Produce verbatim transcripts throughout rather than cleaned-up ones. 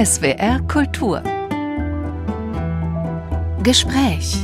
S W R Kultur Gespräch.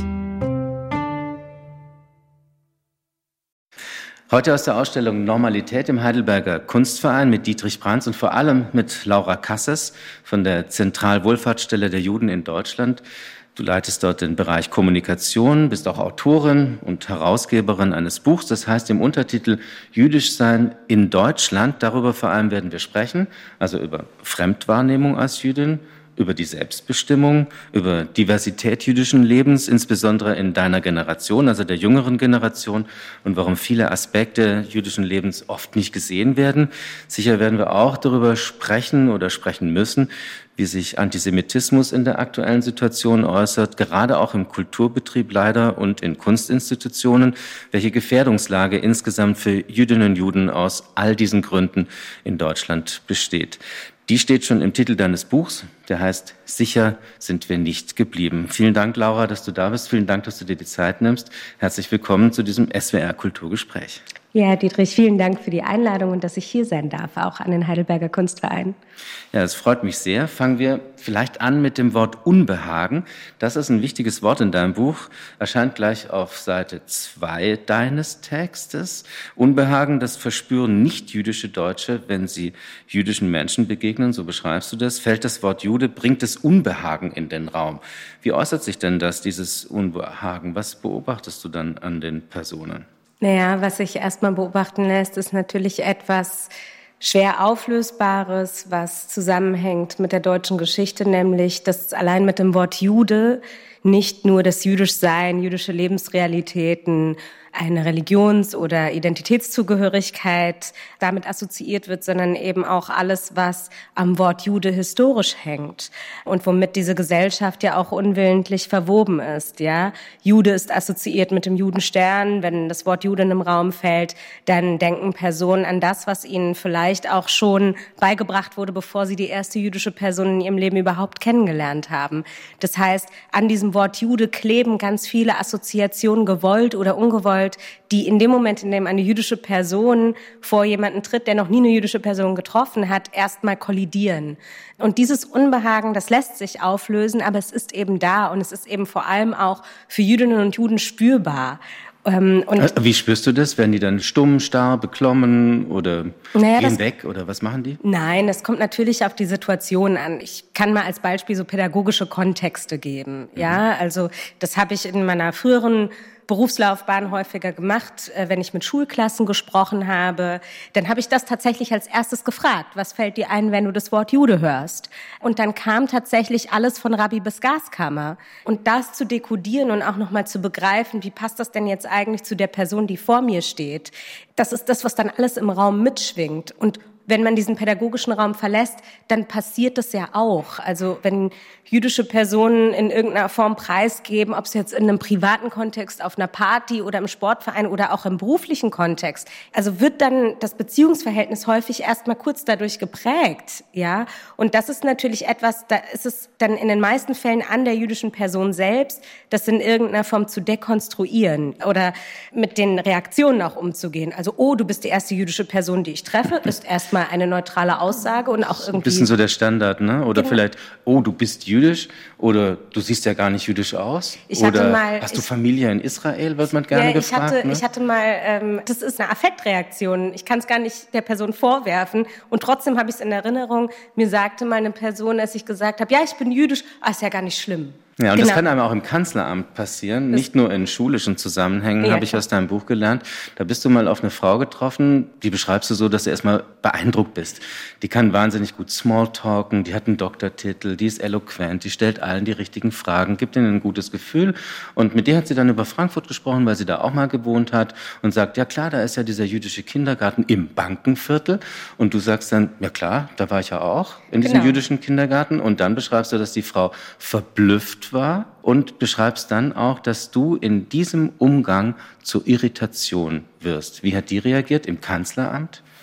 Heute aus der Ausstellung Normalität im Heidelberger Kunstverein mit Dietrich Brandtz und vor allem mit Laura Kasses von der Zentralwohlfahrtsstelle der Juden in Deutschland. Du leitest dort den Bereich Kommunikation, bist auch Autorin und Herausgeberin eines Buchs, das heißt im Untertitel Jüdisch sein in Deutschland. Darüber vor allem werden wir sprechen, also über Fremdwahrnehmung als Jüdin, über die Selbstbestimmung, über Diversität jüdischen Lebens, insbesondere in deiner Generation, also der jüngeren Generation, und warum viele Aspekte jüdischen Lebens oft nicht gesehen werden. Sicher werden wir auch darüber sprechen oder sprechen müssen, wie sich Antisemitismus in der aktuellen Situation äußert, gerade auch im Kulturbetrieb leider und in Kunstinstitutionen, welche Gefährdungslage insgesamt für Jüdinnen und Juden aus all diesen Gründen in Deutschland besteht. Die steht schon im Titel deines Buchs, der heißt Sicher sind wir nicht geblieben. Vielen Dank, Laura, dass du da bist. Vielen Dank, dass du dir die Zeit nimmst. Herzlich willkommen zu diesem S W R Kulturgespräch. Ja, Dietrich, vielen Dank für die Einladung und dass ich hier sein darf, auch an den Heidelberger Kunstverein. Ja, das freut mich sehr. Fangen wir vielleicht an mit dem Wort Unbehagen. Das ist ein wichtiges Wort in deinem Buch, erscheint gleich auf Seite zwei deines Textes. Unbehagen, das verspüren nicht-jüdische Deutsche, wenn sie jüdischen Menschen begegnen, so beschreibst du das. Fällt das Wort Jude, bringt es Unbehagen in den Raum. Wie äußert sich denn das, dieses Unbehagen? Was beobachtest du dann an den Personen? Naja, was sich erstmal beobachten lässt, ist natürlich etwas schwer Auflösbares, was zusammenhängt mit der deutschen Geschichte, nämlich, dass allein mit dem Wort Jude nicht nur das Jüdischsein, jüdische Lebensrealitäten, eine Religions- oder Identitätszugehörigkeit damit assoziiert wird, sondern eben auch alles, was am Wort Jude historisch hängt und womit diese Gesellschaft ja auch unwillentlich verwoben ist. Ja, Jude ist assoziiert mit dem Judenstern. Wenn das Wort Jude im Raum fällt, dann denken Personen an das, was ihnen vielleicht auch schon beigebracht wurde, bevor sie die erste jüdische Person in ihrem Leben überhaupt kennengelernt haben. Das heißt, an diesem Wort Jude kleben ganz viele Assoziationen, gewollt oder ungewollt, die in dem Moment, in dem eine jüdische Person vor jemanden tritt, der noch nie eine jüdische Person getroffen hat, erstmal kollidieren. Und dieses Unbehagen, das lässt sich auflösen, aber es ist eben da und es ist eben vor allem auch für Jüdinnen und Juden spürbar. Und Wie spürst du das? Werden die dann stumm, starr, beklommen oder naja, gehen weg oder was machen die? Nein, es kommt natürlich auf die Situation an. Ich kann mal als Beispiel so pädagogische Kontexte geben. Mhm. Ja, also das habe ich in meiner früheren Berufslaufbahn häufiger gemacht, wenn ich mit Schulklassen gesprochen habe, dann habe ich das tatsächlich als erstes gefragt. Was fällt dir ein, wenn du das Wort Jude hörst? Und dann kam tatsächlich alles von Rabbi bis Gaskammer. Und das zu dekodieren und auch nochmal zu begreifen, wie passt das denn jetzt eigentlich zu der Person, die vor mir steht? Das ist das, was dann alles im Raum mitschwingt. Und wenn man diesen pädagogischen Raum verlässt, dann passiert das ja auch. Also wenn jüdische Personen in irgendeiner Form preisgeben, ob es jetzt in einem privaten Kontext, auf einer Party oder im Sportverein oder auch im beruflichen Kontext, also wird dann das Beziehungsverhältnis häufig erstmal kurz dadurch geprägt, ja. Und das ist natürlich etwas, da ist es dann in den meisten Fällen an der jüdischen Person selbst, das in irgendeiner Form zu dekonstruieren oder mit den Reaktionen auch umzugehen. Also, oh, du bist die erste jüdische Person, die ich treffe, ist erstmal eine neutrale Aussage und auch irgendwie... Ein bisschen so der Standard, ne? Oder genau. Vielleicht, oh, du bist jüdisch oder du siehst ja gar nicht jüdisch aus. Ich hatte oder mal, hast du ich, Familie in Israel, wird man gerne ja, ich gefragt. Hatte, ne? Ich hatte mal, ähm, das ist eine Affektreaktion. Ich kann es gar nicht der Person vorwerfen und trotzdem habe ich es in Erinnerung. Mir sagte mal eine Person, als ich gesagt habe, ja, ich bin jüdisch, ah, ist ja gar nicht schlimm. Ja, und genau. Das kann einem auch im Kanzleramt passieren, das nicht nur in schulischen Zusammenhängen, ja, habe ich aus deinem Buch gelernt. Da bist du mal auf eine Frau getroffen, die beschreibst du so, dass du erstmal beeindruckt bist. Die kann wahnsinnig gut Smalltalken, die hat einen Doktortitel, die ist eloquent, die stellt allen die richtigen Fragen, gibt ihnen ein gutes Gefühl. Und mit dir hat sie dann über Frankfurt gesprochen, weil sie da auch mal gewohnt hat und sagt, ja klar, da ist ja dieser jüdische Kindergarten im Bankenviertel. Und du sagst dann, ja klar, da war ich ja auch in diesem genau. jüdischen Kindergarten. Und dann beschreibst du, dass die Frau verblüfft war und beschreibst dann auch, dass du in diesem Umgang zur Irritation wirst. Wie hat die reagiert im Kanzleramt?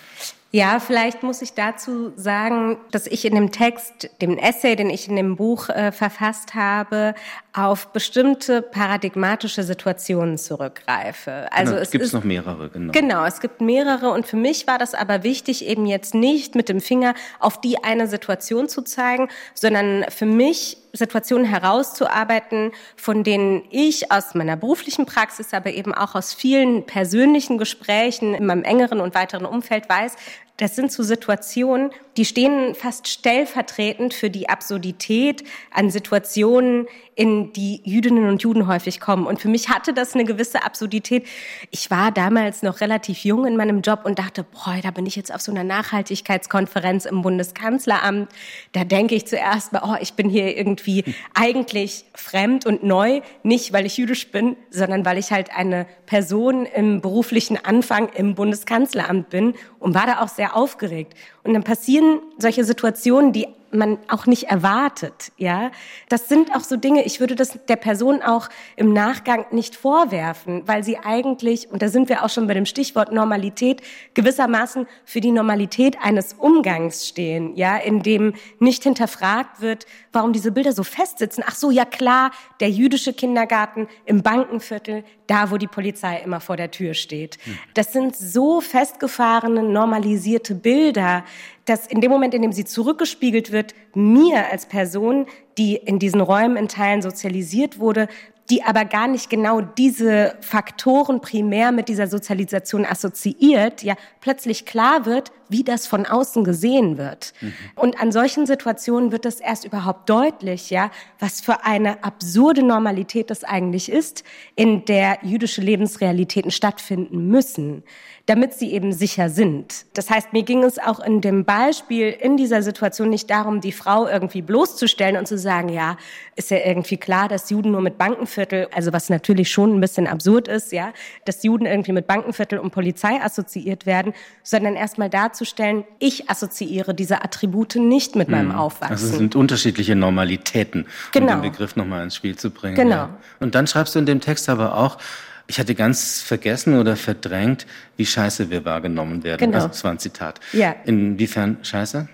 Ja, vielleicht muss ich dazu sagen, dass ich in dem Text, dem Essay, den ich in dem Buch äh, verfasst habe, auf bestimmte paradigmatische Situationen zurückgreife. Also genau, es gibt ist noch mehrere, genau. Genau, es gibt mehrere und für mich war das aber wichtig, eben jetzt nicht mit dem Finger auf die eine Situation zu zeigen, sondern für mich Situationen herauszuarbeiten, von denen ich aus meiner beruflichen Praxis, aber eben auch aus vielen persönlichen Gesprächen in meinem engeren und weiteren Umfeld weiß, das sind so Situationen, die stehen fast stellvertretend für die Absurdität an Situationen, in die Jüdinnen und Juden häufig kommen. Und für mich hatte das eine gewisse Absurdität. Ich war damals noch relativ jung in meinem Job und dachte, boah, da bin ich jetzt auf so einer Nachhaltigkeitskonferenz im Bundeskanzleramt. Da denke ich zuerst mal, oh, ich bin hier irgendwie eigentlich fremd und neu. Nicht, weil ich jüdisch bin, sondern weil ich halt eine Person im beruflichen Anfang im Bundeskanzleramt bin und war da auch sehr aufgeregt. Und dann passieren solche Situationen, die man auch nicht erwartet, ja. Das sind auch so Dinge, ich würde das der Person auch im Nachgang nicht vorwerfen, weil sie eigentlich, und da sind wir auch schon bei dem Stichwort Normalität, gewissermaßen für die Normalität eines Umgangs stehen, ja, in dem nicht hinterfragt wird, warum diese Bilder so festsitzen. Ach so, ja klar, der jüdische Kindergarten im Bankenviertel, da wo die Polizei immer vor der Tür steht. Das sind so festgefahrene, normalisierte Bilder, dass in dem Moment, in dem sie zurückgespiegelt wird, mir als Person, die in diesen Räumen in Teilen sozialisiert wurde, die aber gar nicht genau diese Faktoren primär mit dieser Sozialisation assoziiert, ja, plötzlich klar wird, wie das von außen gesehen wird. Mhm. Und an solchen Situationen wird das erst überhaupt deutlich, ja, was für eine absurde Normalität das eigentlich ist, in der jüdische Lebensrealitäten stattfinden müssen, damit sie eben sicher sind. Das heißt, mir ging es auch in dem Beispiel in dieser Situation nicht darum, die Frau irgendwie bloßzustellen und zu sagen, ja, ist ja irgendwie klar, dass Juden nur mit Bankenviertel, also was natürlich schon ein bisschen absurd ist, ja, dass Juden irgendwie mit Bankenviertel und Polizei assoziiert werden, sondern erstmal darzustellen, ich assoziiere diese Attribute nicht mit meinem Aufwachsen. Also es sind unterschiedliche Normalitäten, genau. um den Begriff nochmal ins Spiel zu bringen. Genau. Ja. Und dann schreibst du in dem Text aber auch, ich hatte ganz vergessen oder verdrängt, wie scheiße wir wahrgenommen werden. Genau. Also, das war ein Zitat. Ja. Inwiefern scheiße?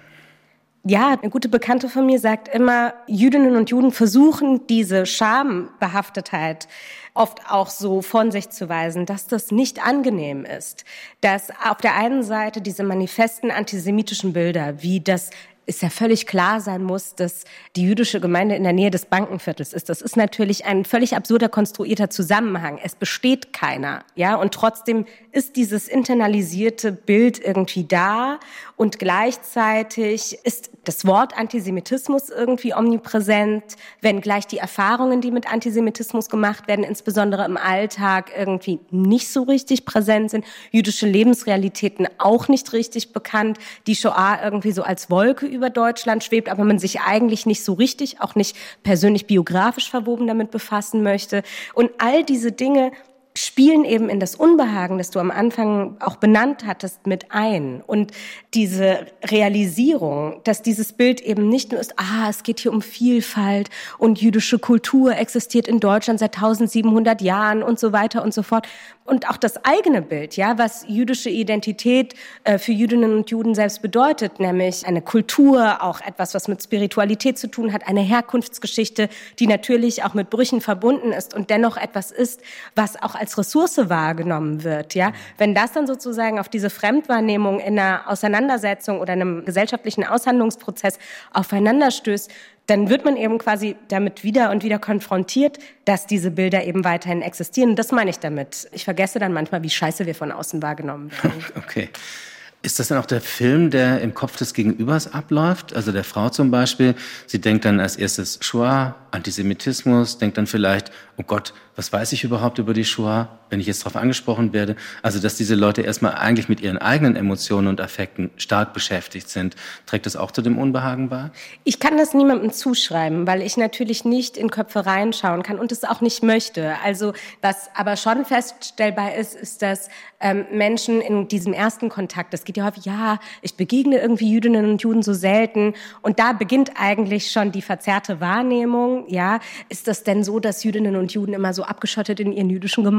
Ja, eine gute Bekannte von mir sagt immer, Jüdinnen und Juden versuchen, diese Schambehaftetheit oft auch so von sich zu weisen, dass das nicht angenehm ist. Dass auf der einen Seite diese manifesten antisemitischen Bilder, wie das ist ja völlig klar sein muss, dass die jüdische Gemeinde in der Nähe des Bankenviertels ist. Das ist natürlich ein völlig absurder konstruierter Zusammenhang. Es besteht keiner, ja, und trotzdem ist dieses internalisierte Bild irgendwie da und gleichzeitig ist das Wort Antisemitismus irgendwie omnipräsent, wenngleich die Erfahrungen, die mit Antisemitismus gemacht werden, insbesondere im Alltag irgendwie nicht so richtig präsent sind, jüdische Lebensrealitäten auch nicht richtig bekannt, die Shoah irgendwie so als Wolke über Deutschland schwebt, aber man sich eigentlich nicht so richtig, auch nicht persönlich biografisch verwoben damit befassen möchte. Und all diese Dinge spielen eben in das Unbehagen, das du am Anfang auch benannt hattest, mit ein. Und diese Realisierung, dass dieses Bild eben nicht nur ist, ah, es geht hier um Vielfalt und jüdische Kultur existiert in Deutschland seit tausendsiebenhundert Jahren und so weiter und so fort. Und auch das eigene Bild, ja, was jüdische Identität äh, für Jüdinnen und Juden selbst bedeutet, nämlich eine Kultur, auch etwas, was mit Spiritualität zu tun hat, eine Herkunftsgeschichte, die natürlich auch mit Brüchen verbunden ist und dennoch etwas ist, was auch als Ressource wahrgenommen wird, ja. Wenn das dann sozusagen auf diese Fremdwahrnehmung in einer Auseinandersetzung oder einem gesellschaftlichen Aushandlungsprozess aufeinanderstößt, dann wird man eben quasi damit wieder und wieder konfrontiert, dass diese Bilder eben weiterhin existieren. Das meine ich damit. Ich vergesse dann manchmal, wie scheiße wir von außen wahrgenommen werden. Okay. Ist das dann auch der Film, der im Kopf des Gegenübers abläuft? Also der Frau zum Beispiel, sie denkt dann als erstes Shoah, Antisemitismus, denkt dann vielleicht, oh Gott, was weiß ich überhaupt über die Shoah, wenn ich jetzt darauf angesprochen werde? Also dass diese Leute erstmal eigentlich mit ihren eigenen Emotionen und Affekten stark beschäftigt sind. Trägt das auch zu dem Unbehagen bei? Ich kann das niemandem zuschreiben, weil ich natürlich nicht in Köpfe reinschauen kann und es auch nicht möchte. Also was aber schon feststellbar ist, ist, dass ähm, Menschen in diesem ersten Kontakt, es geht ja häufig, ja, ich begegne irgendwie Jüdinnen und Juden so selten und da beginnt eigentlich schon die verzerrte Wahrnehmung. Ja, ist das denn so, dass Jüdinnen und Juden immer so abgeschottet in ihren jüdischen Gemeinden leben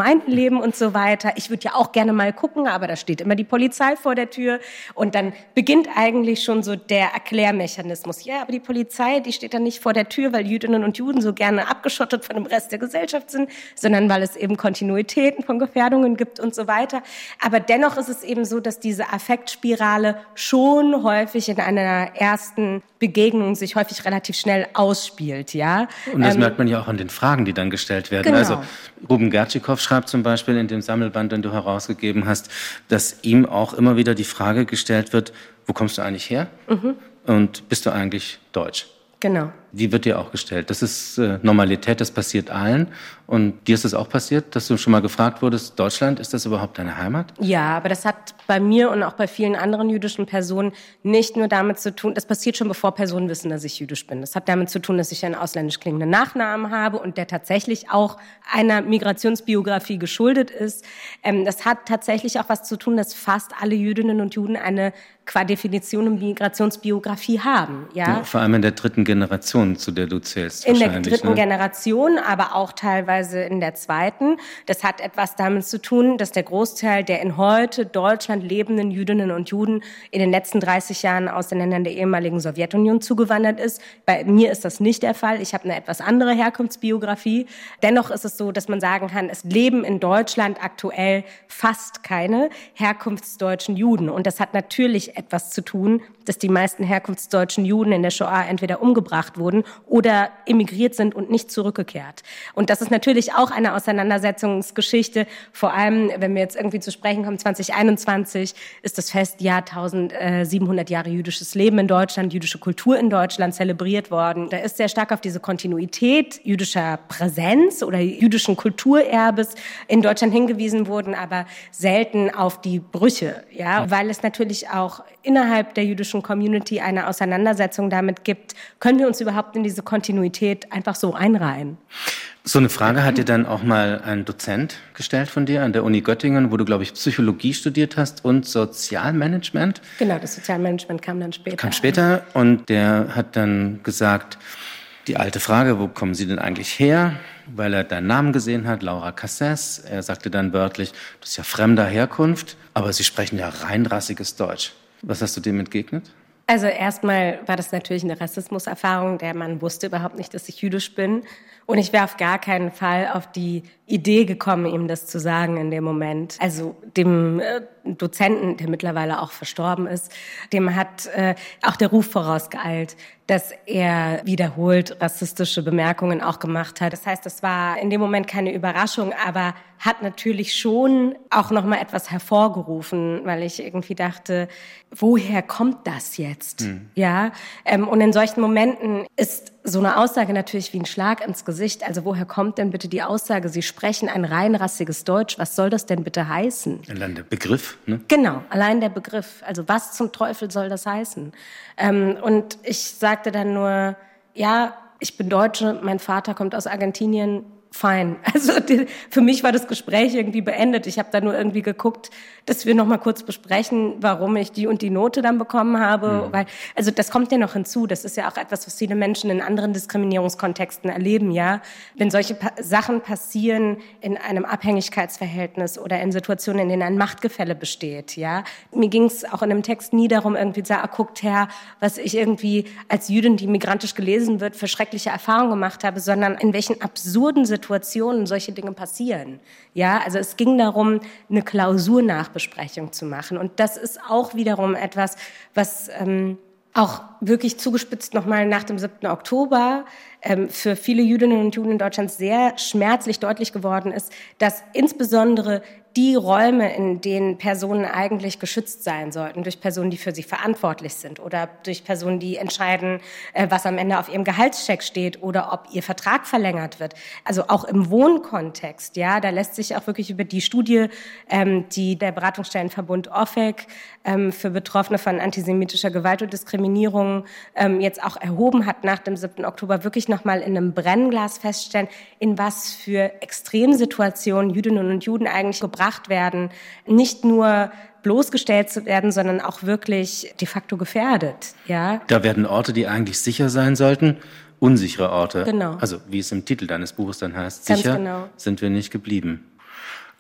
leben und so weiter. Ich würde ja auch gerne mal gucken, aber da steht immer die Polizei vor der Tür. Und dann beginnt eigentlich schon so der Erklärmechanismus. Ja, aber die Polizei, die steht dann nicht vor der Tür, weil Jüdinnen und Juden so gerne abgeschottet von dem Rest der Gesellschaft sind, sondern weil es eben Kontinuitäten von Gefährdungen gibt und so weiter. Aber dennoch ist es eben so, dass diese Affektspirale schon häufig in einer ersten Begegnung sich häufig relativ schnell ausspielt, ja. Und das ähm, merkt man ja auch an den Fragen, die dann gestellt werden. Genau. Also Ruben Gertschikow schreibt zum Beispiel in dem Sammelband, den du herausgegeben hast, dass ihm auch immer wieder die Frage gestellt wird, wo kommst du eigentlich her? Mhm. Und bist du eigentlich deutsch? Genau. Die wird dir auch gestellt. Das ist äh, Normalität, das passiert allen. Und dir ist es auch passiert, dass du schon mal gefragt wurdest, Deutschland, ist das überhaupt deine Heimat? Ja, aber das hat bei mir und auch bei vielen anderen jüdischen Personen nicht nur damit zu tun, das passiert schon bevor Personen wissen, dass ich jüdisch bin. Das hat damit zu tun, dass ich einen ausländisch klingenden Nachnamen habe und der tatsächlich auch einer Migrationsbiografie geschuldet ist. Ähm, das hat tatsächlich auch was zu tun, dass fast alle Jüdinnen und Juden eine qua Definition eine Migrationsbiografie haben. Ja? Ja, vor allem in der dritten Generation, zu der du zählst. In der dritten ne? Generation, aber auch teilweise in der zweiten. Das hat etwas damit zu tun, dass der Großteil der in heute Deutschland lebenden Jüdinnen und Juden in den letzten dreißig Jahren aus den Ländern der ehemaligen Sowjetunion zugewandert ist. Bei mir ist das nicht der Fall. Ich habe eine etwas andere Herkunftsbiografie. Dennoch ist es so, dass man sagen kann, es leben in Deutschland aktuell fast keine herkunftsdeutschen Juden. Und das hat natürlich etwas zu tun, dass die meisten herkunftsdeutschen Juden in der Shoah entweder umgebracht wurden oder emigriert sind und nicht zurückgekehrt. Und das ist natürlich auch eine Auseinandersetzungsgeschichte, vor allem, wenn wir jetzt irgendwie zu sprechen kommen, zwanzig einundzwanzig ist das Festjahr eintausendsiebenhundert Jahre jüdisches Leben in Deutschland, jüdische Kultur in Deutschland zelebriert worden. Da ist sehr stark auf diese Kontinuität jüdischer Präsenz oder jüdischen Kulturerbes in Deutschland hingewiesen worden, aber selten auf die Brüche, ja, weil es natürlich auch innerhalb der jüdischen Community eine Auseinandersetzung damit gibt, können wir uns überhaupt in diese Kontinuität einfach so einreihen? So eine Frage hat dir dann auch mal ein Dozent gestellt von dir an der Uni Göttingen, wo du, glaube ich, Psychologie studiert hast und Sozialmanagement. Genau, das Sozialmanagement kam dann später. Kam später und der hat dann gesagt, die alte Frage, wo kommen Sie denn eigentlich her? Weil er deinen Namen gesehen hat, Laura Cassés. Er sagte dann wörtlich, das ist ja fremder Herkunft, aber Sie sprechen ja reinrassiges Deutsch. Was hast du dem entgegnet? Also erstmal war das natürlich eine Rassismuserfahrung. Der Mann wusste überhaupt nicht, dass ich jüdisch bin. Und ich wäre auf gar keinen Fall auf die Idee gekommen, ihm das zu sagen in dem Moment. Also dem äh, Dozenten, der mittlerweile auch verstorben ist, dem hat äh, auch der Ruf vorausgeeilt, dass er wiederholt rassistische Bemerkungen auch gemacht hat. Das heißt, das war in dem Moment keine Überraschung, aber hat natürlich schon auch noch mal etwas hervorgerufen, weil ich irgendwie dachte, woher kommt das jetzt? Mhm. Ja, ähm, und in solchen Momenten ist so eine Aussage natürlich wie ein Schlag ins Gesicht. Also woher kommt denn bitte die Aussage, Sie sprechen ein reinrassiges Deutsch? Was soll das denn bitte heißen? Allein der Begriff, ne? Genau, allein der Begriff. Also was zum Teufel soll das heißen? Ähm, und ich sagte dann nur, ja, ich bin Deutsche, mein Vater kommt aus Argentinien. Fein. Also die, für mich war das Gespräch irgendwie beendet. Ich habe da nur irgendwie geguckt, dass wir noch mal kurz besprechen, warum ich die und die Note dann bekommen habe. Mhm. Weil, also das kommt ja noch hinzu. Das ist ja auch etwas, was viele Menschen in anderen Diskriminierungskontexten erleben, ja. Wenn solche pa- Sachen passieren in einem Abhängigkeitsverhältnis oder in Situationen, in denen ein Machtgefälle besteht, ja. Mir ging es auch in dem Text nie darum, irgendwie zu sagen, ah, guckt her, was ich irgendwie als Jüdin, die migrantisch gelesen wird, für schreckliche Erfahrungen gemacht habe, sondern in welchen absurden Situationen Situationen solche Dinge passieren. Ja, also es ging darum, eine Klausurnachbesprechung zu machen. Und das ist auch wiederum etwas, was ähm, auch wirklich zugespitzt nochmal nach dem siebten Oktober ähm, für viele Jüdinnen und Juden in Deutschland sehr schmerzlich deutlich geworden ist, dass insbesondere die Räume, in denen Personen eigentlich geschützt sein sollten, durch Personen, die für sie verantwortlich sind oder durch Personen, die entscheiden, was am Ende auf ihrem Gehaltscheck steht oder ob ihr Vertrag verlängert wird. Also auch im Wohnkontext, ja, da lässt sich auch wirklich über die Studie, ähm, die der Beratungsstellenverbund O F E C ähm, für Betroffene von antisemitischer Gewalt und Diskriminierung ähm, jetzt auch erhoben hat nach dem siebten Oktober, wirklich nochmal in einem Brennglas feststellen, in was für Extremsituationen Jüdinnen und Juden eigentlich gebracht werden, nicht nur bloßgestellt zu werden, sondern auch wirklich de facto gefährdet. Ja? Da werden Orte, die eigentlich sicher sein sollten, unsichere Orte. Genau. Also wie es im Titel deines Buches dann heißt, Ganz sicher genau. sind wir nicht geblieben.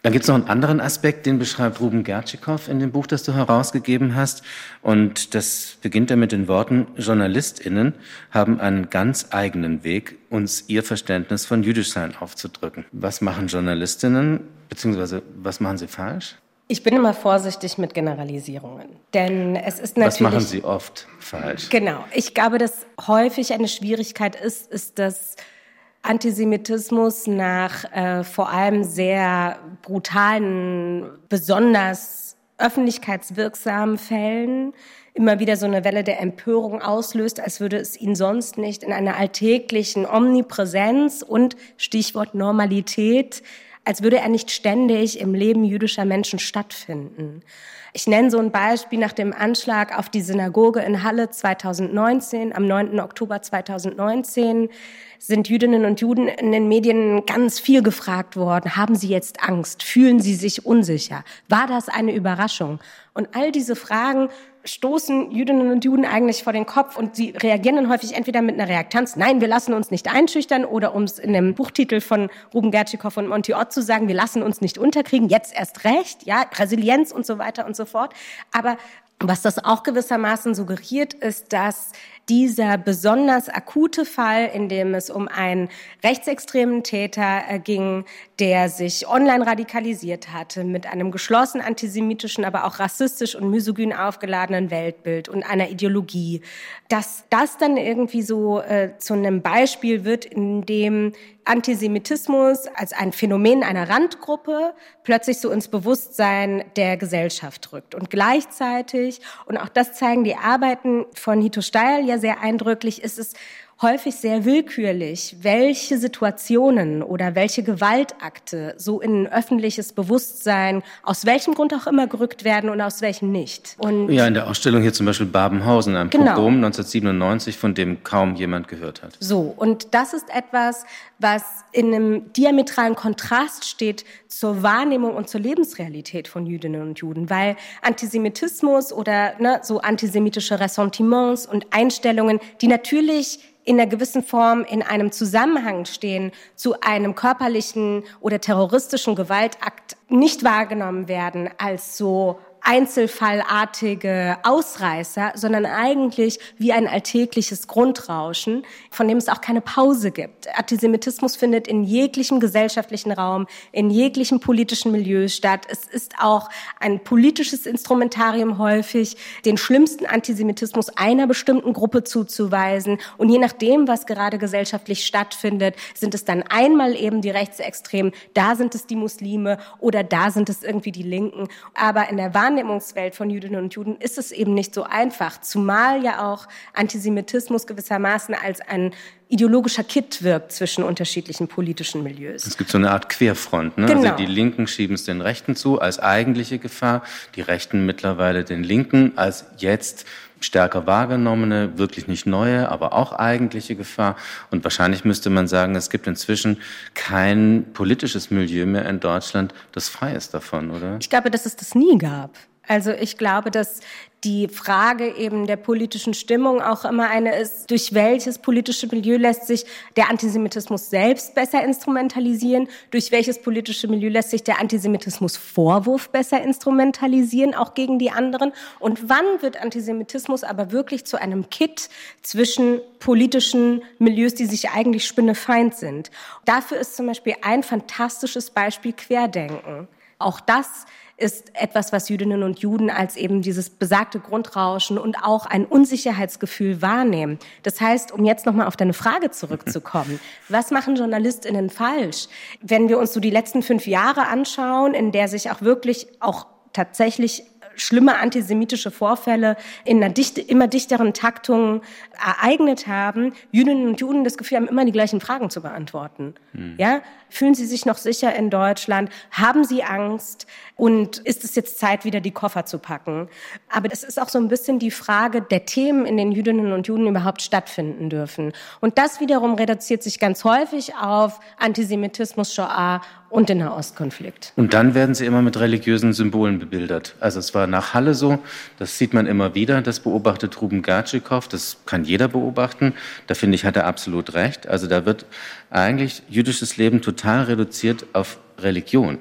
Dann gibt es noch einen anderen Aspekt, den beschreibt Ruben Gertschikow in dem Buch, das du herausgegeben hast. Und das beginnt er mit den Worten: JournalistInnen haben einen ganz eigenen Weg, uns ihr Verständnis von Jüdischsein aufzudrücken. Was machen JournalistInnen, beziehungsweise was machen sie falsch? Ich bin immer vorsichtig mit Generalisierungen, denn es ist natürlich... Was machen Sie oft falsch? Genau. Ich glaube, dass häufig eine Schwierigkeit ist, ist, dass Antisemitismus nach äh, vor allem sehr brutalen, besonders öffentlichkeitswirksamen Fällen immer wieder so eine Welle der Empörung auslöst, als würde es ihn sonst nicht in einer alltäglichen Omnipräsenz und Stichwort Normalität, als würde er nicht ständig im Leben jüdischer Menschen stattfinden. Ich nenne so ein Beispiel: Nach dem Anschlag auf die Synagoge in Halle zweitausendneunzehn, am neunten Oktober zweitausendneunzehn, sind Jüdinnen und Juden in den Medien ganz viel gefragt worden. Haben Sie jetzt Angst? Fühlen Sie sich unsicher? War das eine Überraschung? Und all diese Fragen stoßen Jüdinnen und Juden eigentlich vor den Kopf und sie reagieren dann häufig entweder mit einer Reaktanz: Nein, wir lassen uns nicht einschüchtern, oder um es in dem Buchtitel von Ruben Gertschikow und Monty Ott zu sagen: Wir lassen uns nicht unterkriegen, jetzt erst recht, ja, Resilienz und so weiter und so fort. Aber was das auch gewissermaßen suggeriert, ist, dass dieser besonders akute Fall, in dem es um einen rechtsextremen Täter ging, der sich online radikalisiert hatte, mit einem geschlossen antisemitischen, aber auch rassistisch und misogyn aufgeladenen Weltbild und einer Ideologie, dass das dann irgendwie so äh, zu einem Beispiel wird, in dem Antisemitismus als ein Phänomen einer Randgruppe plötzlich so ins Bewusstsein der Gesellschaft rückt. Und gleichzeitig, und auch das zeigen die Arbeiten von Hito Steyerl ja sehr eindrücklich, ist es häufig sehr willkürlich, welche Situationen oder welche Gewaltakte so in ein öffentliches Bewusstsein aus welchem Grund auch immer gerückt werden und aus welchem nicht. Und ja, in der Ausstellung hier zum Beispiel Babenhausen, ein genau. Pogrom neunzehnhundertsiebenundneunzig, von dem kaum jemand gehört hat. So, und das ist etwas, was in einem diametralen Kontrast steht zur Wahrnehmung und zur Lebensrealität von Jüdinnen und Juden, weil Antisemitismus oder ne, so antisemitische Ressentiments und Einstellungen, die natürlich in einer gewissen Form in einem Zusammenhang stehen zu einem körperlichen oder terroristischen Gewaltakt, nicht wahrgenommen werden als so einzelfallartige Ausreißer, sondern eigentlich wie ein alltägliches Grundrauschen, von dem es auch keine Pause gibt. Antisemitismus findet in jeglichem gesellschaftlichen Raum, in jeglichem politischen Milieu statt. Es ist auch ein politisches Instrumentarium häufig, den schlimmsten Antisemitismus einer bestimmten Gruppe zuzuweisen. Und je nachdem, was gerade gesellschaftlich stattfindet, sind es dann einmal eben die Rechtsextremen, da sind es die Muslime oder da sind es irgendwie die Linken. Aber in der Wahrnehmungswelt von Jüdinnen und Juden ist es eben nicht so einfach, zumal ja auch Antisemitismus gewissermaßen als ein ideologischer Kitt wirkt zwischen unterschiedlichen politischen Milieus. Es gibt so eine Art Querfront, ne? Genau. Also die Linken schieben es den Rechten zu als eigentliche Gefahr, die Rechten mittlerweile den Linken als jetzt stärker wahrgenommene, wirklich nicht neue, aber auch eigentliche Gefahr. Und wahrscheinlich müsste man sagen, es gibt inzwischen kein politisches Milieu mehr in Deutschland, das frei ist davon, oder? Ich glaube, dass es das nie gab. Also ich glaube, dass die Frage eben der politischen Stimmung auch immer eine ist, durch welches politische Milieu lässt sich der Antisemitismus selbst besser instrumentalisieren, durch welches politische Milieu lässt sich der Antisemitismus-Vorwurf besser instrumentalisieren, auch gegen die anderen. Und wann wird Antisemitismus aber wirklich zu einem Kitt zwischen politischen Milieus, die sich eigentlich spinnefeind sind? Dafür ist zum Beispiel ein fantastisches Beispiel Querdenken. Auch das ist etwas, was Jüdinnen und Juden als eben dieses besagte Grundrauschen und auch ein Unsicherheitsgefühl wahrnehmen. Das heißt, um jetzt nochmal auf deine Frage zurückzukommen, was machen JournalistInnen falsch? Wenn wir uns so die letzten fünf Jahre anschauen, in der sich auch wirklich auch tatsächlich schlimme antisemitische Vorfälle in einer dichte, immer dichteren Taktung ereignet haben, Jüdinnen und Juden das Gefühl haben, immer die gleichen Fragen zu beantworten. Hm. Ja? Fühlen Sie sich noch sicher in Deutschland? Haben Sie Angst? Und ist es jetzt Zeit, wieder die Koffer zu packen? Aber es ist auch so ein bisschen die Frage der Themen, in denen Jüdinnen und Juden überhaupt stattfinden dürfen. Und das wiederum reduziert sich ganz häufig auf Antisemitismus, Shoah und den Nahostkonflikt. Und dann werden sie immer mit religiösen Symbolen bebildert. Also es war nach Halle so, das sieht man immer wieder, das beobachtet Ruben Gertschikow, das kann jeder beobachten. Da finde ich, hat er absolut recht. Also da wird eigentlich jüdisches Leben total reduziert auf Religion.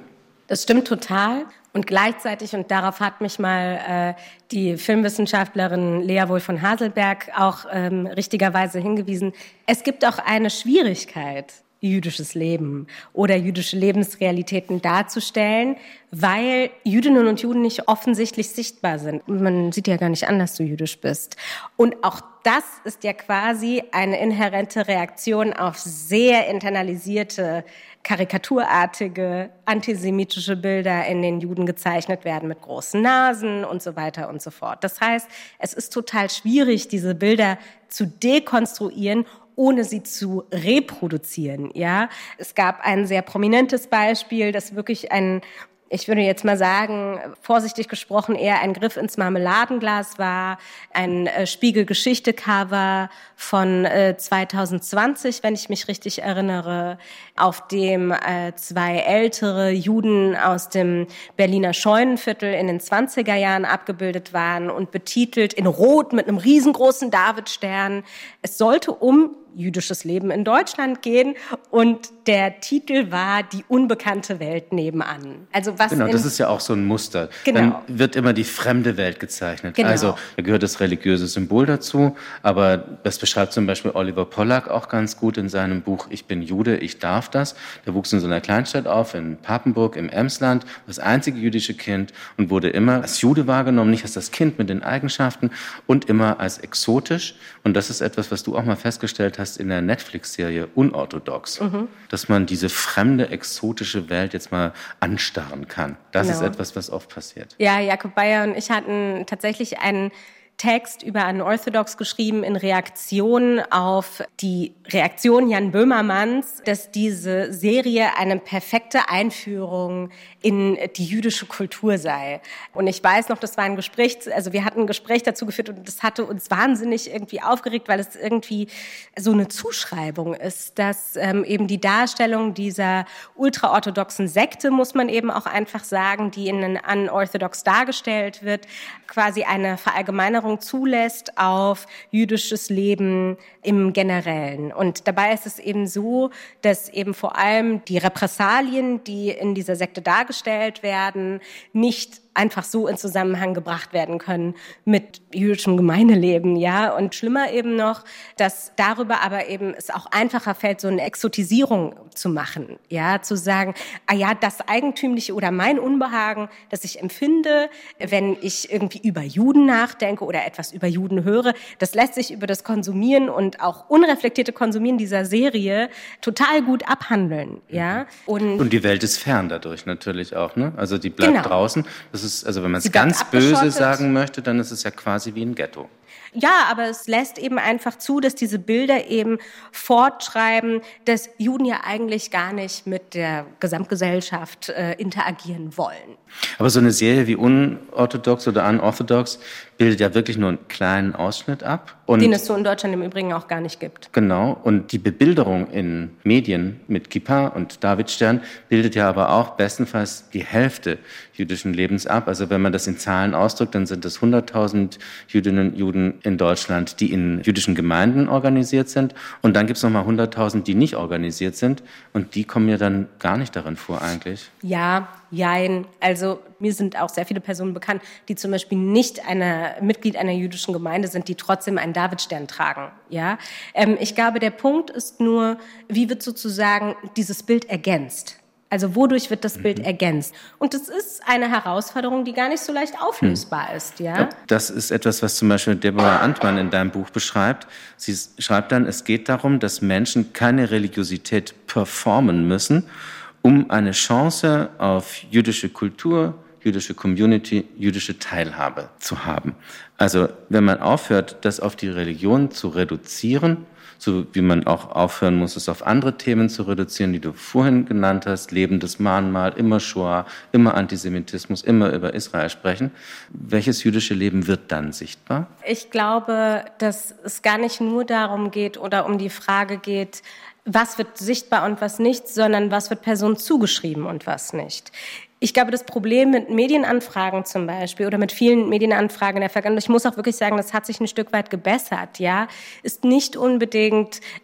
Das stimmt total. Und gleichzeitig, und darauf hat mich mal äh, die Filmwissenschaftlerin Lea Wolf von Haselberg auch ähm, richtigerweise hingewiesen, es gibt auch eine Schwierigkeit, jüdisches Leben oder jüdische Lebensrealitäten darzustellen, weil Jüdinnen und Juden nicht offensichtlich sichtbar sind. Man sieht ja gar nicht an, dass du jüdisch bist. Und auch das ist ja quasi eine inhärente Reaktion auf sehr internalisierte, karikaturartige, antisemitische Bilder, in denen Juden gezeichnet werden mit großen Nasen und so weiter und so fort. Das heißt, es ist total schwierig, diese Bilder zu dekonstruieren, ohne sie zu reproduzieren, ja. Es gab ein sehr prominentes Beispiel, das wirklich ein, ich würde jetzt mal sagen, vorsichtig gesprochen, eher ein Griff ins Marmeladenglas war, ein äh, Spiegel-Geschichte-Cover von äh, zwanzig zwanzig, wenn ich mich richtig erinnere, auf dem äh, zwei ältere Juden aus dem Berliner Scheunenviertel in den zwanziger Jahren abgebildet waren und betitelt in Rot mit einem riesengroßen Davidstern. Es sollte um jüdisches Leben in Deutschland gehen und der Titel war Die unbekannte Welt nebenan. Also was genau, das ist ja auch so ein Muster. Genau. Dann wird immer die fremde Welt gezeichnet. Genau. Also da gehört das religiöse Symbol dazu, aber das beschreibt zum Beispiel Oliver Pollack auch ganz gut in seinem Buch Ich bin Jude, ich darf das. Der wuchs in so einer Kleinstadt auf, in Papenburg im Emsland, das einzige jüdische Kind und wurde immer als Jude wahrgenommen, nicht als das Kind mit den Eigenschaften und immer als exotisch. Und das ist etwas, was du auch mal festgestellt hast in der Netflix-Serie Unorthodox, mhm. dass man diese fremde, exotische Welt jetzt mal anstarren kann. Das genau. ist etwas, was oft passiert. Ja, Jakob Bayer und ich hatten tatsächlich einen Text über Unorthodox geschrieben in Reaktion auf die Reaktion Jan Böhmermanns, dass diese Serie eine perfekte Einführung in die jüdische Kultur sei. Und ich weiß noch, das war ein Gespräch, also wir hatten ein Gespräch dazu geführt und das hatte uns wahnsinnig irgendwie aufgeregt, weil es irgendwie so eine Zuschreibung ist, dass ähm, eben die Darstellung dieser ultraorthodoxen Sekte, muss man eben auch einfach sagen, die in Unorthodox dargestellt wird, quasi eine Verallgemeinerung zulässt auf jüdisches Leben im Generellen. Und dabei ist es eben so, dass eben vor allem die Repressalien, die in dieser Sekte dargestellt werden, nicht einfach so in Zusammenhang gebracht werden können mit jüdischem Gemeindeleben, ja. Und schlimmer eben noch, dass darüber aber eben es auch einfacher fällt, so eine Exotisierung zu machen, ja, zu sagen, ah ja, das Eigentümliche oder mein Unbehagen, das ich empfinde, wenn ich irgendwie über Juden nachdenke oder etwas über Juden höre, das lässt sich über das Konsumieren und auch unreflektierte Konsumieren dieser Serie total gut abhandeln, ja. Und, und die Welt ist fern dadurch natürlich auch, ne? Also die bleibt genau. draußen. Das ist, also wenn man es Sie ganz böse sagen möchte, dann ist es ja quasi wie ein Ghetto. Ja, aber es lässt eben einfach zu, dass diese Bilder eben fortschreiben, dass Juden ja eigentlich gar nicht mit der Gesamtgesellschaft äh, interagieren wollen. Aber so eine Serie wie Unorthodox oder Unorthodox bildet ja wirklich nur einen kleinen Ausschnitt ab. Und den es so in Deutschland im Übrigen auch gar nicht gibt. Genau. Und die Bebilderung in Medien mit Kippa und Davidstern bildet ja aber auch bestenfalls die Hälfte jüdischen Lebens ab. Also wenn man das in Zahlen ausdrückt, dann sind es hunderttausend Jüdinnen und Juden in Deutschland, die in jüdischen Gemeinden organisiert sind. Und dann gibt es nochmal hunderttausend, die nicht organisiert sind. Und die kommen ja dann gar nicht darin vor eigentlich. Ja, jein. Also mir sind auch sehr viele Personen bekannt, die zum Beispiel nicht eine, Mitglied einer jüdischen Gemeinde sind, die trotzdem einen Davidstern tragen. Ja, ähm, ich glaube, der Punkt ist nur, wie wird sozusagen dieses Bild ergänzt? Also wodurch wird das Bild mhm. ergänzt? Und das ist eine Herausforderung, die gar nicht so leicht auflösbar mhm. ist. Ja? Das ist etwas, was zum Beispiel Deborah Antmann in deinem Buch beschreibt. Sie schreibt dann, es geht darum, dass Menschen keine Religiosität performen müssen, um eine Chance auf jüdische Kultur, jüdische Community, jüdische Teilhabe zu haben. Also wenn man aufhört, das auf die Religion zu reduzieren, so wie man auch aufhören muss, es auf andere Themen zu reduzieren, die du vorhin genannt hast, lebendes Mahnmal, immer Shoah, immer Antisemitismus, immer über Israel sprechen. Welches jüdische Leben wird dann sichtbar? Ich glaube, dass es gar nicht nur darum geht oder um die Frage geht, was wird sichtbar und was nicht, sondern was wird Personen zugeschrieben und was nicht. Ich glaube, das Problem mit Medienanfragen zum Beispiel oder mit vielen Medienanfragen in der Vergangenheit, ich muss auch wirklich sagen, das hat sich ein Stück weit gebessert, ja, ist nicht unbedingt das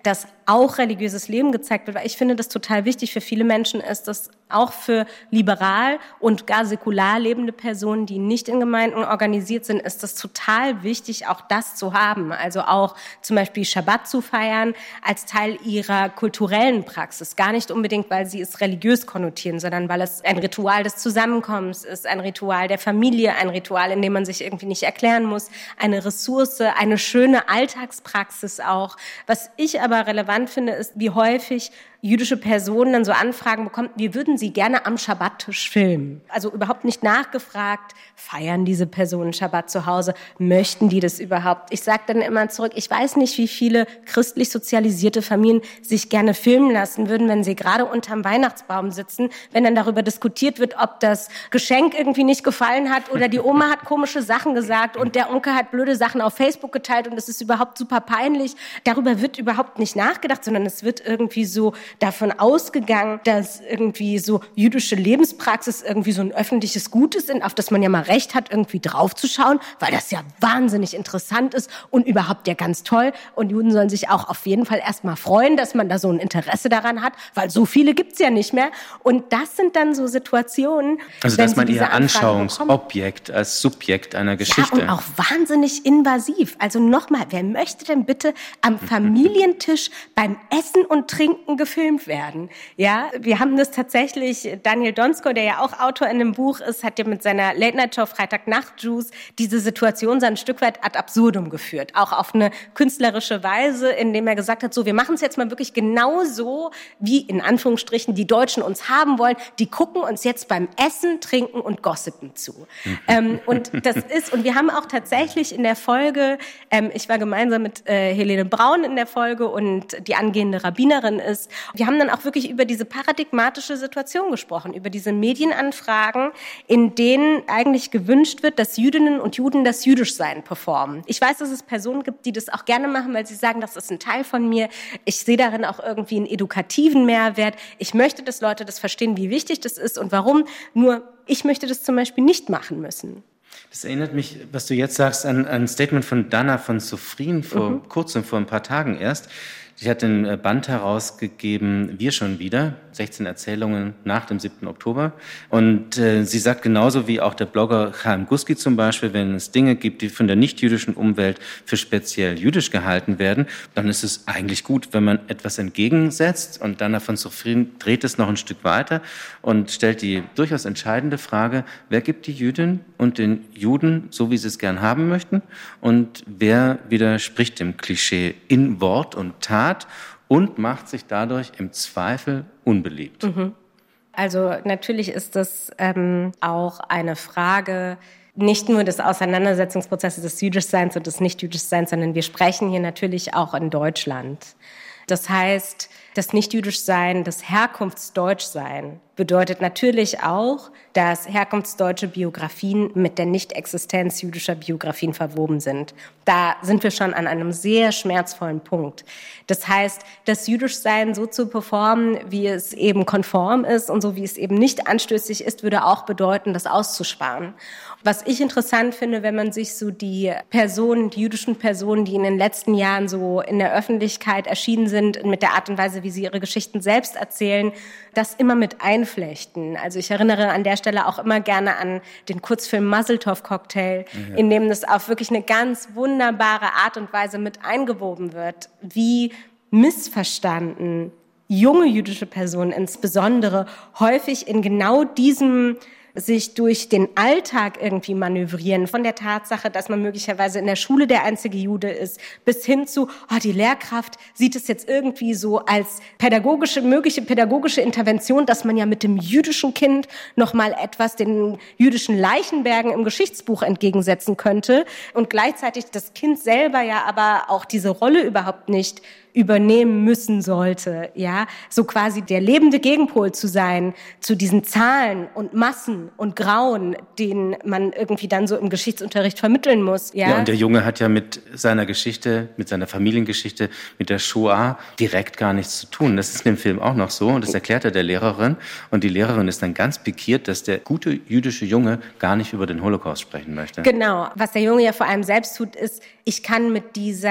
auch religiöses Leben gezeigt wird, weil ich finde, das total wichtig für viele Menschen ist, dass auch für liberal und gar säkular lebende Personen, die nicht in Gemeinden organisiert sind, ist das total wichtig, auch das zu haben. Also auch zum Beispiel Schabbat zu feiern als Teil ihrer kulturellen Praxis. Gar nicht unbedingt, weil sie es religiös konnotieren, sondern weil es ein Ritual des Zusammenkommens ist, ein Ritual der Familie, ein Ritual, in dem man sich irgendwie nicht erklären muss, eine Ressource, eine schöne Alltagspraxis auch. Was ich aber relevant finde, ist, wie häufig jüdische Personen dann so Anfragen bekommen, wir würden sie gerne am Schabbattisch filmen. Also überhaupt nicht nachgefragt, feiern diese Personen Schabbat zu Hause, möchten die das überhaupt? Ich sage dann immer zurück, ich weiß nicht, wie viele christlich sozialisierte Familien sich gerne filmen lassen würden, wenn sie gerade unterm Weihnachtsbaum sitzen, wenn dann darüber diskutiert wird, ob das Geschenk irgendwie nicht gefallen hat oder die Oma hat komische Sachen gesagt und der Onkel hat blöde Sachen auf Facebook geteilt und es ist überhaupt super peinlich. Darüber wird überhaupt nicht nachgedacht, sondern es wird irgendwie so davon ausgegangen, dass irgendwie so jüdische Lebenspraxis irgendwie so ein öffentliches Gut ist, auf das man ja mal Recht hat, irgendwie draufzuschauen, weil das ja wahnsinnig interessant ist und überhaupt ja ganz toll. Und Juden sollen sich auch auf jeden Fall erstmal freuen, dass man da so ein Interesse daran hat, weil so viele gibt's ja nicht mehr. Und das sind dann so Situationen, also dass man ihr Anschauungsobjekt als Subjekt einer Geschichte. Ja, und auch wahnsinnig invasiv. Also nochmal, wer möchte denn bitte am Familientisch beim Essen und Trinken gefilmt werden? Ja, wir haben das tatsächlich, Daniel Donskoy, der ja auch Autor in dem Buch ist, hat ja mit seiner Late-Night-Show Freitagnacht-Juice diese Situation so ein Stück weit ad absurdum geführt. Auch auf eine künstlerische Weise, indem er gesagt hat, so, wir machen es jetzt mal wirklich genau so, wie in Anführungsstrichen die Deutschen uns haben wollen. Die gucken uns jetzt beim Essen, Trinken und Gossipen zu. ähm, und das ist, und wir haben auch tatsächlich in der Folge, ähm, ich war gemeinsam mit äh, Helene Braun in der Folge und die angehende Rabbinerin ist, wir haben dann auch wirklich über diese paradigmatische Situation gesprochen, über diese Medienanfragen, in denen eigentlich gewünscht wird, dass Jüdinnen und Juden das Jüdischsein performen. Ich weiß, dass es Personen gibt, die das auch gerne machen, weil sie sagen, das ist ein Teil von mir. Ich sehe darin auch irgendwie einen edukativen Mehrwert. Ich möchte, dass Leute das verstehen, wie wichtig das ist und warum. Nur ich möchte das zum Beispiel nicht machen müssen. Das erinnert mich, was du jetzt sagst, an ein Statement von Dana von Sophrin vor mhm. kurzem, vor ein paar Tagen erst. Sie hat den Band herausgegeben, Wir schon wieder, sechzehn Erzählungen nach dem siebten Oktober. Und äh, sie sagt genauso wie auch der Blogger Chaim Guski zum Beispiel, wenn es Dinge gibt, die von der nicht-jüdischen Umwelt für speziell jüdisch gehalten werden, dann ist es eigentlich gut, wenn man etwas entgegensetzt. Und Dana von Sophrin dreht es noch ein Stück weiter und stellt die durchaus entscheidende Frage, wer gibt die Jüdin und den Juden so, wie sie es gern haben möchten? Und wer widerspricht dem Klischee in Wort und Tat und macht sich dadurch im Zweifel unbeliebt? Mhm. Also natürlich ist das ähm, auch eine Frage nicht nur des Auseinandersetzungsprozesses des Jüdischseins und des Nicht-Jüdischseins, sondern wir sprechen hier natürlich auch in Deutschland. Das heißt, das Nicht-Jüdischsein, das Herkunftsdeutschsein bedeutet natürlich auch, dass herkunftsdeutsche Biografien mit der Nicht-Existenz jüdischer Biografien verwoben sind. Da sind wir schon an einem sehr schmerzvollen Punkt. Das heißt, das Jüdischsein so zu performen, wie es eben konform ist und so wie es eben nicht anstößig ist, würde auch bedeuten, das auszusparen. Was ich interessant finde, wenn man sich so die Personen, die jüdischen Personen, die in den letzten Jahren so in der Öffentlichkeit erschienen sind, mit der Art und Weise, wie sie ihre Geschichten selbst erzählen, das immer mit einflechten. Also ich erinnere an der Stelle auch immer gerne an den Kurzfilm Maseltov-Cocktail, ja. in dem das auf wirklich eine ganz wunderbare Art und Weise mit eingewoben wird, wie missverstanden junge jüdische Personen insbesondere häufig in genau diesem sich durch den Alltag irgendwie manövrieren, von der Tatsache, dass man möglicherweise in der Schule der einzige Jude ist, bis hin zu, oh, die Lehrkraft sieht es jetzt irgendwie so als pädagogische, mögliche pädagogische Intervention, dass man ja mit dem jüdischen Kind nochmal etwas den jüdischen Leichenbergen im Geschichtsbuch entgegensetzen könnte und gleichzeitig das Kind selber ja aber auch diese Rolle überhaupt nicht übernehmen müssen sollte, ja, so quasi der lebende Gegenpol zu sein zu diesen Zahlen und Massen und Grauen, denen man irgendwie dann so im Geschichtsunterricht vermitteln muss, ja. Ja, und der Junge hat ja mit seiner Geschichte, mit seiner Familiengeschichte, mit der Shoah direkt gar nichts zu tun. Das ist in dem Film auch noch so und das erklärt er der Lehrerin und die Lehrerin ist dann ganz pikiert, dass der gute jüdische Junge gar nicht über den Holocaust sprechen möchte. Genau, was der Junge ja vor allem selbst tut, ist, ich kann mit dieser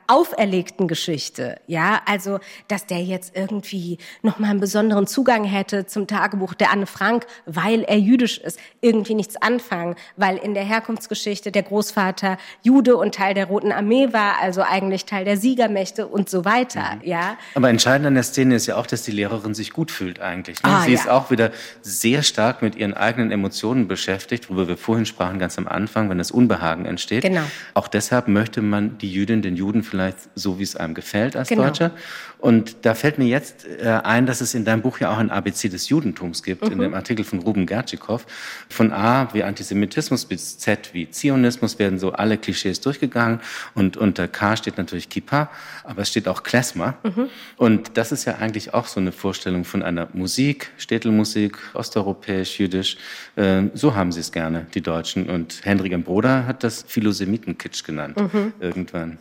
auferlegten Geschichte. Ja, also, dass der jetzt irgendwie nochmal einen besonderen Zugang hätte zum Tagebuch der Anne Frank, weil er jüdisch ist, irgendwie nichts anfangen, weil in der Herkunftsgeschichte der Großvater Jude und Teil der Roten Armee war, also eigentlich Teil der Siegermächte und so weiter. Mhm. Ja. Aber entscheidend an der Szene ist ja auch, dass die Lehrerin sich gut fühlt eigentlich. Ne? Ah, Sie ja. ist auch wieder sehr stark mit ihren eigenen Emotionen beschäftigt, worüber wir vorhin sprachen, ganz am Anfang, wenn das Unbehagen entsteht. Genau. Auch deshalb möchte man die Jüdin, den Juden vielleicht so, wie es einem gefällt als Genau. Deutscher. Und da fällt mir jetzt äh, ein, dass es in deinem Buch ja auch ein A B C des Judentums gibt, mhm. in dem Artikel von Ruben Gertschikow. Von A wie Antisemitismus bis Z wie Zionismus werden so alle Klischees durchgegangen. Und unter K steht natürlich Kippa, aber es steht auch Klezmer. Mhm. Und das ist ja eigentlich auch so eine Vorstellung von einer Musik, Städtelmusik, osteuropäisch, jüdisch. Äh, so haben sie es gerne, die Deutschen. Und Hendrik M. Broder hat das Philosemitenkitsch genannt, mhm. irgendwann.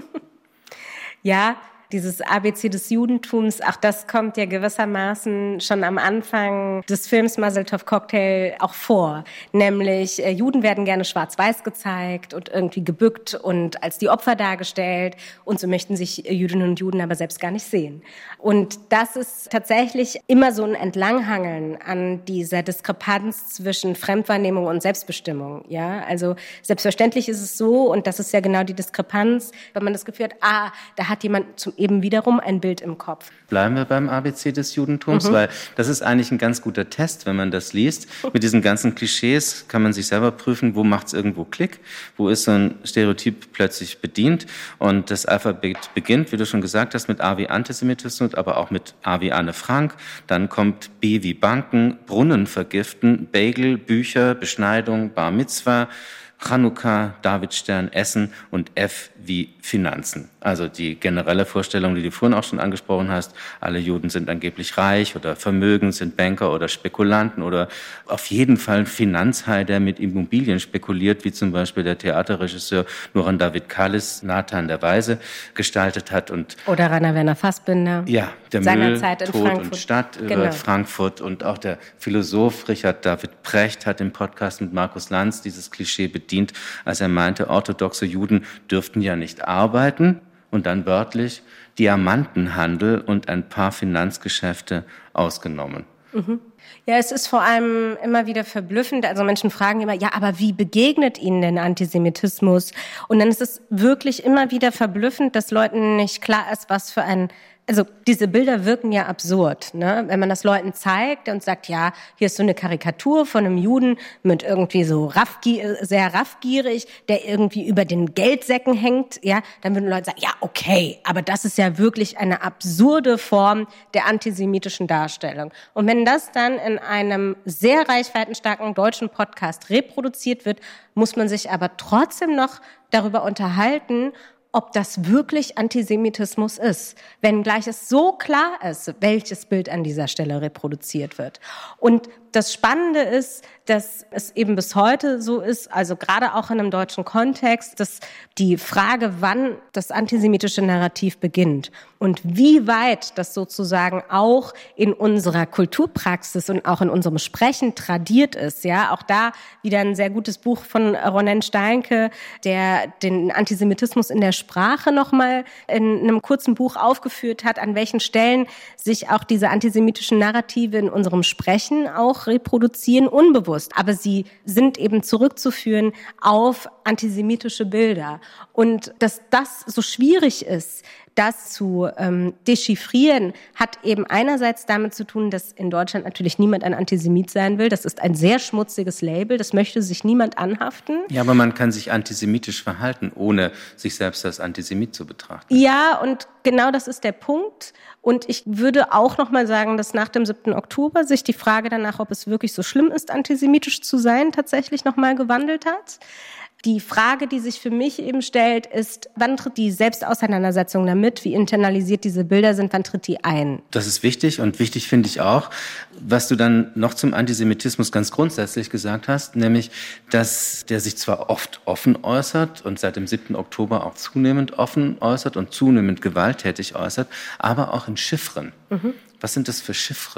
Ja, dieses A B C des Judentums, auch das kommt ja gewissermaßen schon am Anfang des Films Mazeltov Cocktail auch vor. Nämlich, äh, Juden werden gerne schwarz-weiß gezeigt und irgendwie gebückt und als die Opfer dargestellt. Und so möchten sich Jüdinnen und Juden aber selbst gar nicht sehen. Und das ist tatsächlich immer so ein Entlanghangeln an dieser Diskrepanz zwischen Fremdwahrnehmung und Selbstbestimmung. Ja, also selbstverständlich ist es so, und das ist ja genau die Diskrepanz, wenn man das Gefühl hat, ah, da hat jemand zum eben wiederum ein Bild im Kopf. Bleiben wir beim A B C des Judentums, mhm. weil das ist eigentlich ein ganz guter Test, wenn man das liest. Mit diesen ganzen Klischees kann man sich selber prüfen, wo macht es irgendwo Klick, wo ist so ein Stereotyp plötzlich bedient. Und das Alphabet beginnt, wie du schon gesagt hast, mit A wie Antisemitismus, aber auch mit A wie Anne Frank. Dann kommt B wie Banken, Brunnen vergiften, Bagel, Bücher, Beschneidung, Bar Mitzwa, Chanukka, Davidstern, Essen und F wie Finanzen. Also die generelle Vorstellung, die du vorhin auch schon angesprochen hast, alle Juden sind angeblich reich oder vermögend, sind Banker oder Spekulanten oder auf jeden Fall ein Finanzhai, der mit Immobilien spekuliert, wie zum Beispiel der Theaterregisseur Nuran David Kalis Nathan der Weise gestaltet hat. Und oder Rainer Werner Fassbinder. Ja, der Müll, Tod und Stadt über genau. Frankfurt. Und auch der Philosoph Richard David Precht hat im Podcast mit Markus Lanz dieses Klischee bedient, als er meinte, orthodoxe Juden dürften ja nicht arbeiten. Und dann wörtlich Diamantenhandel und ein paar Finanzgeschäfte ausgenommen. Mhm. Ja, es ist vor allem immer wieder verblüffend. Also Menschen fragen immer, ja, aber wie begegnet ihnen denn Antisemitismus? Und dann ist es wirklich immer wieder verblüffend, dass Leuten nicht klar ist, was für ein... Also diese Bilder wirken ja absurd, ne? Wenn man das Leuten zeigt und sagt, ja, hier ist so eine Karikatur von einem Juden mit irgendwie so raffgier, sehr raffgierig, der irgendwie über den Geldsäcken hängt, ja, dann würden Leute sagen, ja, okay, aber das ist ja wirklich eine absurde Form der antisemitischen Darstellung. Und wenn das dann in einem sehr reichweitenstarken deutschen Podcast reproduziert wird, muss man sich aber trotzdem noch darüber unterhalten, ob das wirklich Antisemitismus ist, wenngleich es so klar ist, welches Bild an dieser Stelle reproduziert wird. Und das Spannende ist, dass es eben bis heute so ist, also gerade auch in einem deutschen Kontext, dass die Frage, wann das antisemitische Narrativ beginnt und wie weit das sozusagen auch in unserer Kulturpraxis und auch in unserem Sprechen tradiert ist, ja, auch da wieder ein sehr gutes Buch von Ronen Steinke, der den Antisemitismus in der Sprache nochmal in einem kurzen Buch aufgeführt hat, an welchen Stellen sich auch diese antisemitischen Narrative in unserem Sprechen auch reproduzieren, unbewusst. Aber sie sind eben zurückzuführen auf antisemitische Bilder. Und dass das so schwierig ist, das zu ähm, dechiffrieren, hat eben einerseits damit zu tun, dass in Deutschland natürlich niemand ein Antisemit sein will. Das ist ein sehr schmutziges Label, das möchte sich niemand anhaften. Ja, aber man kann sich antisemitisch verhalten, ohne sich selbst als Antisemit zu betrachten. Ja, und genau das ist der Punkt. Und ich würde auch noch mal sagen, dass nach dem siebten Oktober sich die Frage danach, ob es wirklich so schlimm ist, antisemitisch zu sein, tatsächlich noch mal gewandelt hat. Die Frage, die sich für mich eben stellt, ist, wann tritt die Selbstauseinandersetzung damit, wie internalisiert diese Bilder sind, wann tritt die ein? Das ist wichtig und wichtig finde ich auch, was du dann noch zum Antisemitismus ganz grundsätzlich gesagt hast, nämlich, dass der sich zwar oft offen äußert und seit dem siebten Oktober auch zunehmend offen äußert und zunehmend gewalttätig äußert, aber auch in Chiffren. Mhm. Was sind das für Chiffren?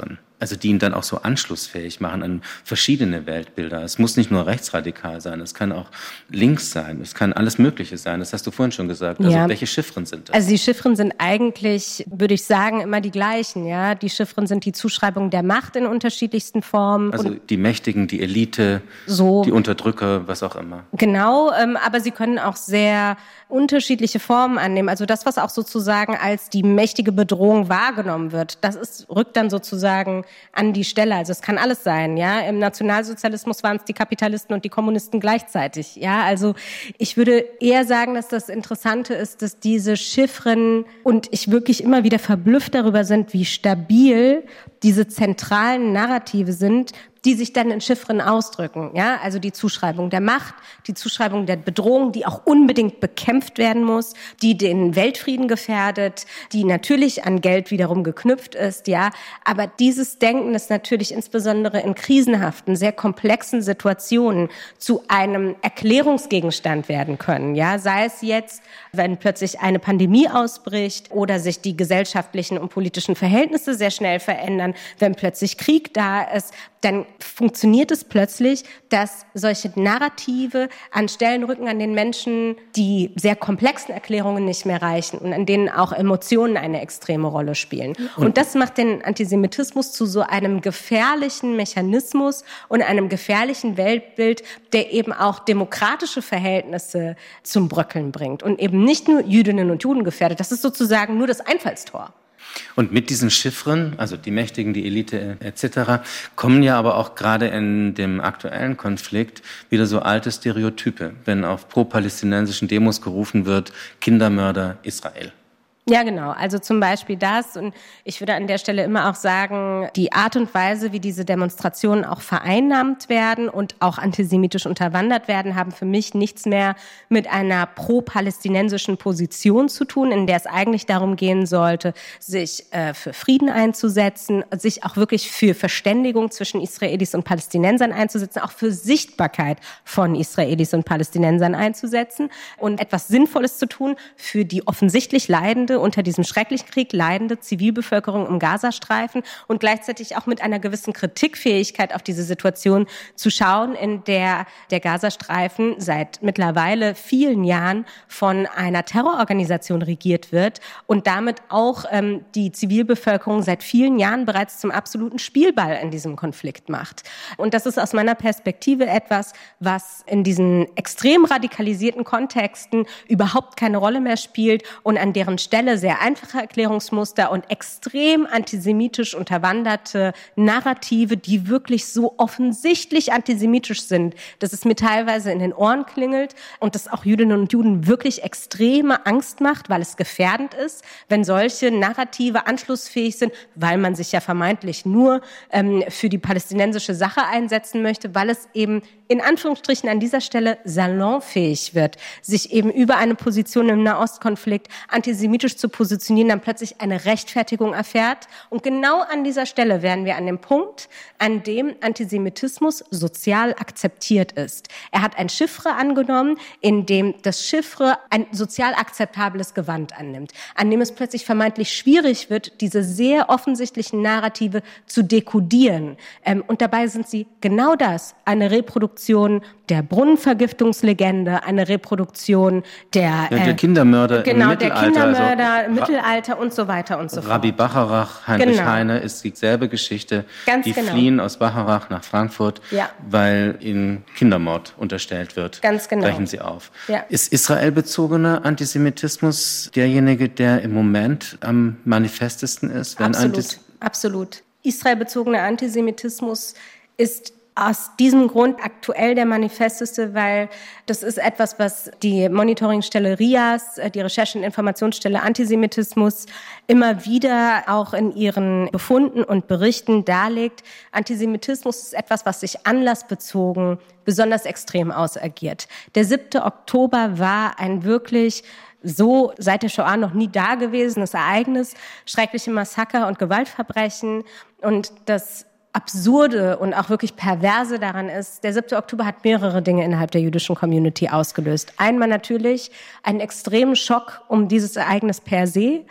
also die ihn dann auch so anschlussfähig machen an verschiedene Weltbilder. Es muss nicht nur rechtsradikal sein, es kann auch links sein, es kann alles Mögliche sein. Das hast du vorhin schon gesagt. Also ja. welche Chiffren sind das? Also die Chiffren sind eigentlich, würde ich sagen, immer die gleichen. Ja, die Chiffren sind die Zuschreibung der Macht in unterschiedlichsten Formen. Also die Mächtigen, die Elite, so, die Unterdrücker, was auch immer. Genau, ähm, aber sie können auch sehr unterschiedliche Formen annehmen. Also das, was auch sozusagen als die mächtige Bedrohung wahrgenommen wird, das ist, rückt dann sozusagen an die Stelle. Also es kann alles sein, ja. Im Nationalsozialismus waren es die Kapitalisten und die Kommunisten gleichzeitig, ja. Also ich würde eher sagen, dass das Interessante ist, dass diese Chiffren und ich wirklich immer wieder verblüfft darüber sind, wie stabil diese zentralen Narrative sind, die sich dann in Chiffren ausdrücken, ja, also die Zuschreibung der Macht, die Zuschreibung der Bedrohung, die auch unbedingt bekämpft werden muss, die den Weltfrieden gefährdet, die natürlich an Geld wiederum geknüpft ist, ja, aber dieses Denken ist natürlich insbesondere in krisenhaften, sehr komplexen Situationen zu einem Erklärungsgegenstand werden können, ja, sei es jetzt, wenn plötzlich eine Pandemie ausbricht oder sich die gesellschaftlichen und politischen Verhältnisse sehr schnell verändern, wenn plötzlich Krieg da ist, dann funktioniert es plötzlich, dass solche Narrative an Stellen rücken, an denen Menschen die sehr komplexen Erklärungen nicht mehr reichen und an denen auch Emotionen eine extreme Rolle spielen. Und, und das macht den Antisemitismus zu so einem gefährlichen Mechanismus und einem gefährlichen Weltbild, der eben auch demokratische Verhältnisse zum Bröckeln bringt und eben nicht nur Jüdinnen und Juden gefährdet. Das ist sozusagen nur das Einfallstor. Und mit diesen Chiffren, also die Mächtigen, die Elite et cetera, kommen ja aber auch gerade in dem aktuellen Konflikt wieder so alte Stereotype, wenn auf pro-palästinensischen Demos gerufen wird, Kindermörder Israel. Ja, genau. Also zum Beispiel das. Und ich würde an der Stelle immer auch sagen, die Art und Weise, wie diese Demonstrationen auch vereinnahmt werden und auch antisemitisch unterwandert werden, haben für mich nichts mehr mit einer pro-palästinensischen Position zu tun, in der es eigentlich darum gehen sollte, sich äh, für Frieden einzusetzen, sich auch wirklich für Verständigung zwischen Israelis und Palästinensern einzusetzen, auch für Sichtbarkeit von Israelis und Palästinensern einzusetzen und etwas Sinnvolles zu tun für die offensichtlich leidende, unter diesem schrecklichen Krieg leidende Zivilbevölkerung im Gazastreifen und gleichzeitig auch mit einer gewissen Kritikfähigkeit auf diese Situation zu schauen, in der der Gazastreifen seit mittlerweile vielen Jahren von einer Terrororganisation regiert wird und damit auch ähm, die Zivilbevölkerung seit vielen Jahren bereits zum absoluten Spielball in diesem Konflikt macht. Und das ist aus meiner Perspektive etwas, was in diesen extrem radikalisierten Kontexten überhaupt keine Rolle mehr spielt und an deren Stelle sehr einfache Erklärungsmuster und extrem antisemitisch unterwanderte Narrative, die wirklich so offensichtlich antisemitisch sind, dass es mir teilweise in den Ohren klingelt und das auch Jüdinnen und Juden wirklich extreme Angst macht, weil es gefährdend ist, wenn solche Narrative anschlussfähig sind, weil man sich ja vermeintlich nur ähm, für die palästinensische Sache einsetzen möchte, weil es eben in Anführungsstrichen an dieser Stelle salonfähig wird, sich eben über eine Position im Nahostkonflikt antisemitisch zu positionieren, dann plötzlich eine Rechtfertigung erfährt. Und genau an dieser Stelle wären wir an dem Punkt, an dem Antisemitismus sozial akzeptiert ist. Er hat ein Chiffre angenommen, in dem das Chiffre ein sozial akzeptables Gewand annimmt, an dem es plötzlich vermeintlich schwierig wird, diese sehr offensichtlichen Narrative zu dekodieren. Und dabei sind sie genau das, eine Reproduktion der Brunnenvergiftungslegende, eine Reproduktion der, ja, der äh, Kindermörder genau, im Mittelalter. Der Kindermörder, also, Mittelalter und so weiter und so fort. Rabbi Bacharach, Heinrich genau. Heine ist dieselbe Geschichte. Ganz die genau. fliehen aus Bacharach nach Frankfurt, ja. weil ihnen Kindermord unterstellt wird. Ganz genau. Brechen sie auf. Ja. Ist israelbezogener Antisemitismus derjenige, der im Moment am manifestesten ist? Wenn Absolut, Antis- absolut. Israelbezogener Antisemitismus ist aus diesem Grund aktuell der manifesteste, weil das ist etwas, was die Monitoringstelle R I A S, die Recherche- und Informationsstelle Antisemitismus, immer wieder auch in ihren Befunden und Berichten darlegt. Antisemitismus ist etwas, was sich anlassbezogen besonders extrem ausagiert. Der siebte Oktober war ein wirklich so seit der Shoah noch nie dagewesenes Ereignis, schreckliche Massaker und Gewaltverbrechen und das Absurde und auch wirklich Perverse daran ist, der siebte Oktober hat mehrere Dinge innerhalb der jüdischen Community ausgelöst. Einmal natürlich einen extremen Schock um dieses Ereignis per se,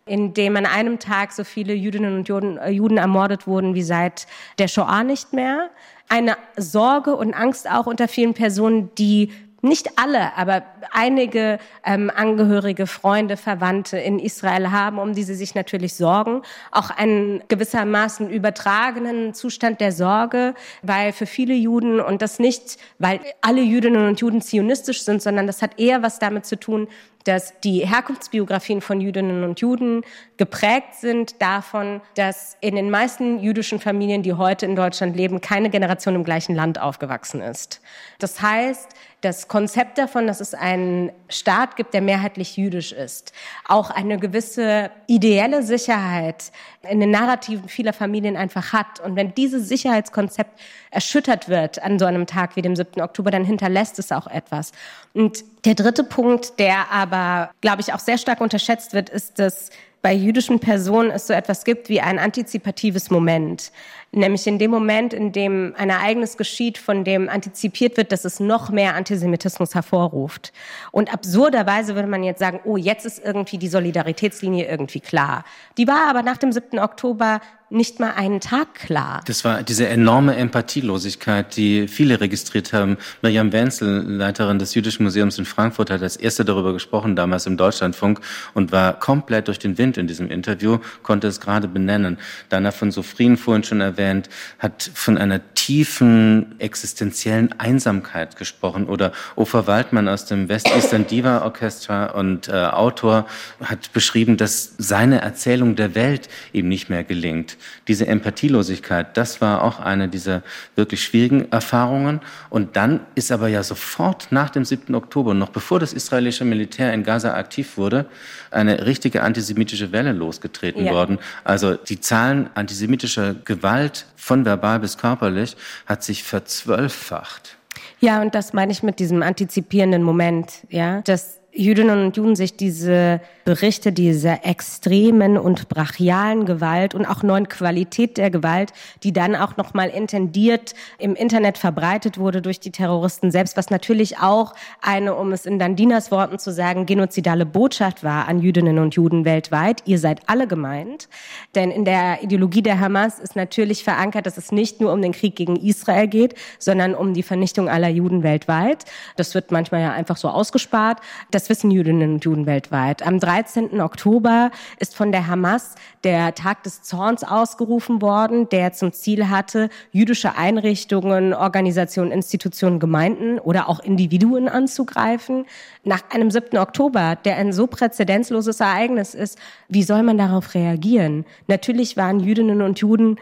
in dem an einem Tag so viele Jüdinnen und Juden, äh, Juden ermordet wurden wie seit der Shoah nicht mehr. Eine Sorge und Angst auch unter vielen Personen, die nicht alle, aber einige ähm, Angehörige, Freunde, Verwandte in Israel haben, um die sie sich natürlich sorgen. Auch einen gewissermaßen übertragenen Zustand der Sorge, weil für viele Juden, und das nicht, weil alle Jüdinnen und Juden zionistisch sind, sondern das hat eher was damit zu tun, dass die Herkunftsbiografien von Jüdinnen und Juden geprägt sind davon, dass in den meisten jüdischen Familien, die heute in Deutschland leben, keine Generation im gleichen Land aufgewachsen ist. Das heißt, das Konzept davon, dass es einen Staat gibt, der mehrheitlich jüdisch ist, auch eine gewisse ideelle Sicherheit in den Narrativen vieler Familien einfach hat. Und wenn dieses Sicherheitskonzept erschüttert wird an so einem Tag wie dem siebten Oktober, dann hinterlässt es auch etwas. Und der dritte Punkt, der aber, glaube ich, auch sehr stark unterschätzt wird, ist, dass bei jüdischen Personen es so etwas gibt wie ein antizipatives Moment. Nämlich in dem Moment, in dem ein Ereignis geschieht, von dem antizipiert wird, dass es noch mehr Antisemitismus hervorruft. Und absurderweise würde man jetzt sagen, oh, jetzt ist irgendwie die Solidaritätslinie irgendwie klar. Die war aber nach dem siebten Oktober nicht mal einen Tag klar. Das war diese enorme Empathielosigkeit, die viele registriert haben. Mirjam Wenzel, Leiterin des Jüdischen Museums in Frankfurt, hat als erste darüber gesprochen, damals im Deutschlandfunk, und war komplett durch den Wind in diesem Interview, konnte es gerade benennen. Dana von Sofrin, vorhin schon erwähnt, hat von einer tiefen existenziellen Einsamkeit gesprochen. Oder Ofer Waldmann aus dem West Eastern Diva Orchestra und äh, Autor hat beschrieben, dass seine Erzählung der Welt ihm nicht mehr gelingt. Diese Empathielosigkeit, das war auch eine dieser wirklich schwierigen Erfahrungen. Und dann ist aber ja sofort nach dem siebten Oktober, noch bevor das israelische Militär in Gaza aktiv wurde, eine richtige antisemitische Welle losgetreten ja. worden. Also die Zahlen antisemitischer Gewalt von verbal bis körperlich hat sich verzwölffacht. Ja, und das meine ich mit diesem antizipierenden Moment, ja, dass Jüdinnen und Juden sich diese Berichte dieser extremen und brachialen Gewalt und auch neuen Qualität der Gewalt, die dann auch nochmal intendiert im Internet verbreitet wurde durch die Terroristen selbst, was natürlich auch eine, um es in Dandinas Worten zu sagen, genozidale Botschaft war an Jüdinnen und Juden weltweit. Ihr seid alle gemeint. Denn in der Ideologie der Hamas ist natürlich verankert, dass es nicht nur um den Krieg gegen Israel geht, sondern um die Vernichtung aller Juden weltweit. Das wird manchmal ja einfach so ausgespart. Das wissen Jüdinnen und Juden weltweit. Am dreizehnten Oktober ist von der Hamas der Tag des Zorns ausgerufen worden, der zum Ziel hatte, jüdische Einrichtungen, Organisationen, Institutionen, Gemeinden oder auch Individuen anzugreifen. Nach einem siebten Oktober, der ein so präzedenzloses Ereignis ist, wie soll man darauf reagieren? Natürlich waren Jüdinnen und Juden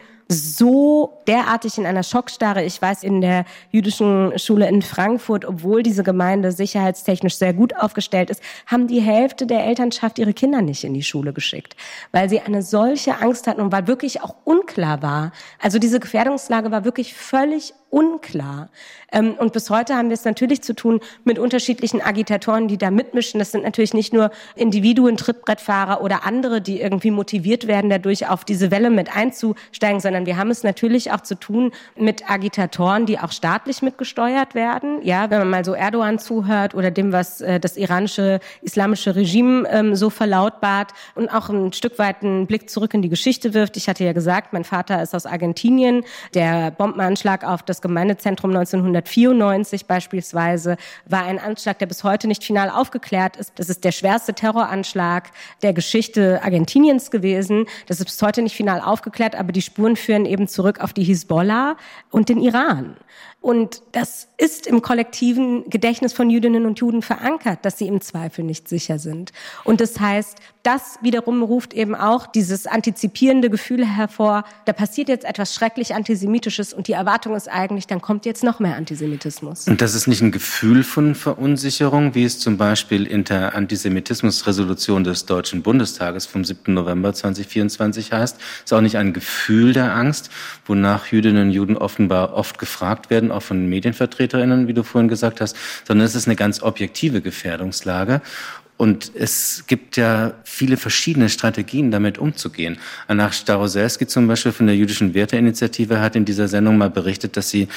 so derartig in einer Schockstarre. Ich weiß, in der jüdischen Schule in Frankfurt, obwohl diese Gemeinde sicherheitstechnisch sehr gut aufgestellt ist, haben die Hälfte der Elternschaft ihre Kinder nicht in die Schule geschickt, weil sie eine solche Angst hatten und weil wirklich auch unklar war. Also diese Gefährdungslage war wirklich völlig unklar. Und bis heute haben wir es natürlich zu tun mit unterschiedlichen Agitatoren, die da mitmischen. Das sind natürlich nicht nur Individuen, Trittbrettfahrer oder andere, die irgendwie motiviert werden, dadurch auf diese Welle mit einzusteigen, sondern wir haben es natürlich auch zu tun mit Agitatoren, die auch staatlich mitgesteuert werden. Ja, wenn man mal so Erdogan zuhört oder dem, was äh, das iranische islamische Regime ähm, so verlautbart und auch ein Stück weit einen Blick zurück in die Geschichte wirft. Ich hatte ja gesagt, mein Vater ist aus Argentinien. Der Bombenanschlag auf das Gemeindezentrum neunzehnhundertvierundneunzig beispielsweise war ein Anschlag, der bis heute nicht final aufgeklärt ist. Das ist der schwerste Terroranschlag der Geschichte Argentiniens gewesen. Das ist bis heute nicht final aufgeklärt, aber die Spuren führen eben zurück auf die Hisbollah und den Iran. Und das ist im kollektiven Gedächtnis von Jüdinnen und Juden verankert, dass sie im Zweifel nicht sicher sind. Und das heißt, das wiederum ruft eben auch dieses antizipierende Gefühl hervor, da passiert jetzt etwas schrecklich Antisemitisches und die Erwartung ist eigentlich, dann kommt jetzt noch mehr Antisemitismus. Und das ist nicht ein Gefühl von Verunsicherung, wie es zum Beispiel in der Antisemitismusresolution des Deutschen Bundestages vom siebten November zweitausendvierundzwanzig heißt. Es ist auch nicht ein Gefühl der Angst, wonach Jüdinnen und Juden offenbar oft gefragt werden, auch von Medienvertreterinnen, wie du vorhin gesagt hast, sondern es ist eine ganz objektive Gefährdungslage. Und es gibt ja viele verschiedene Strategien, damit umzugehen. Anna Staroselski zum Beispiel von der Jüdischen Werteinitiative hat in dieser Sendung mal berichtet, dass sie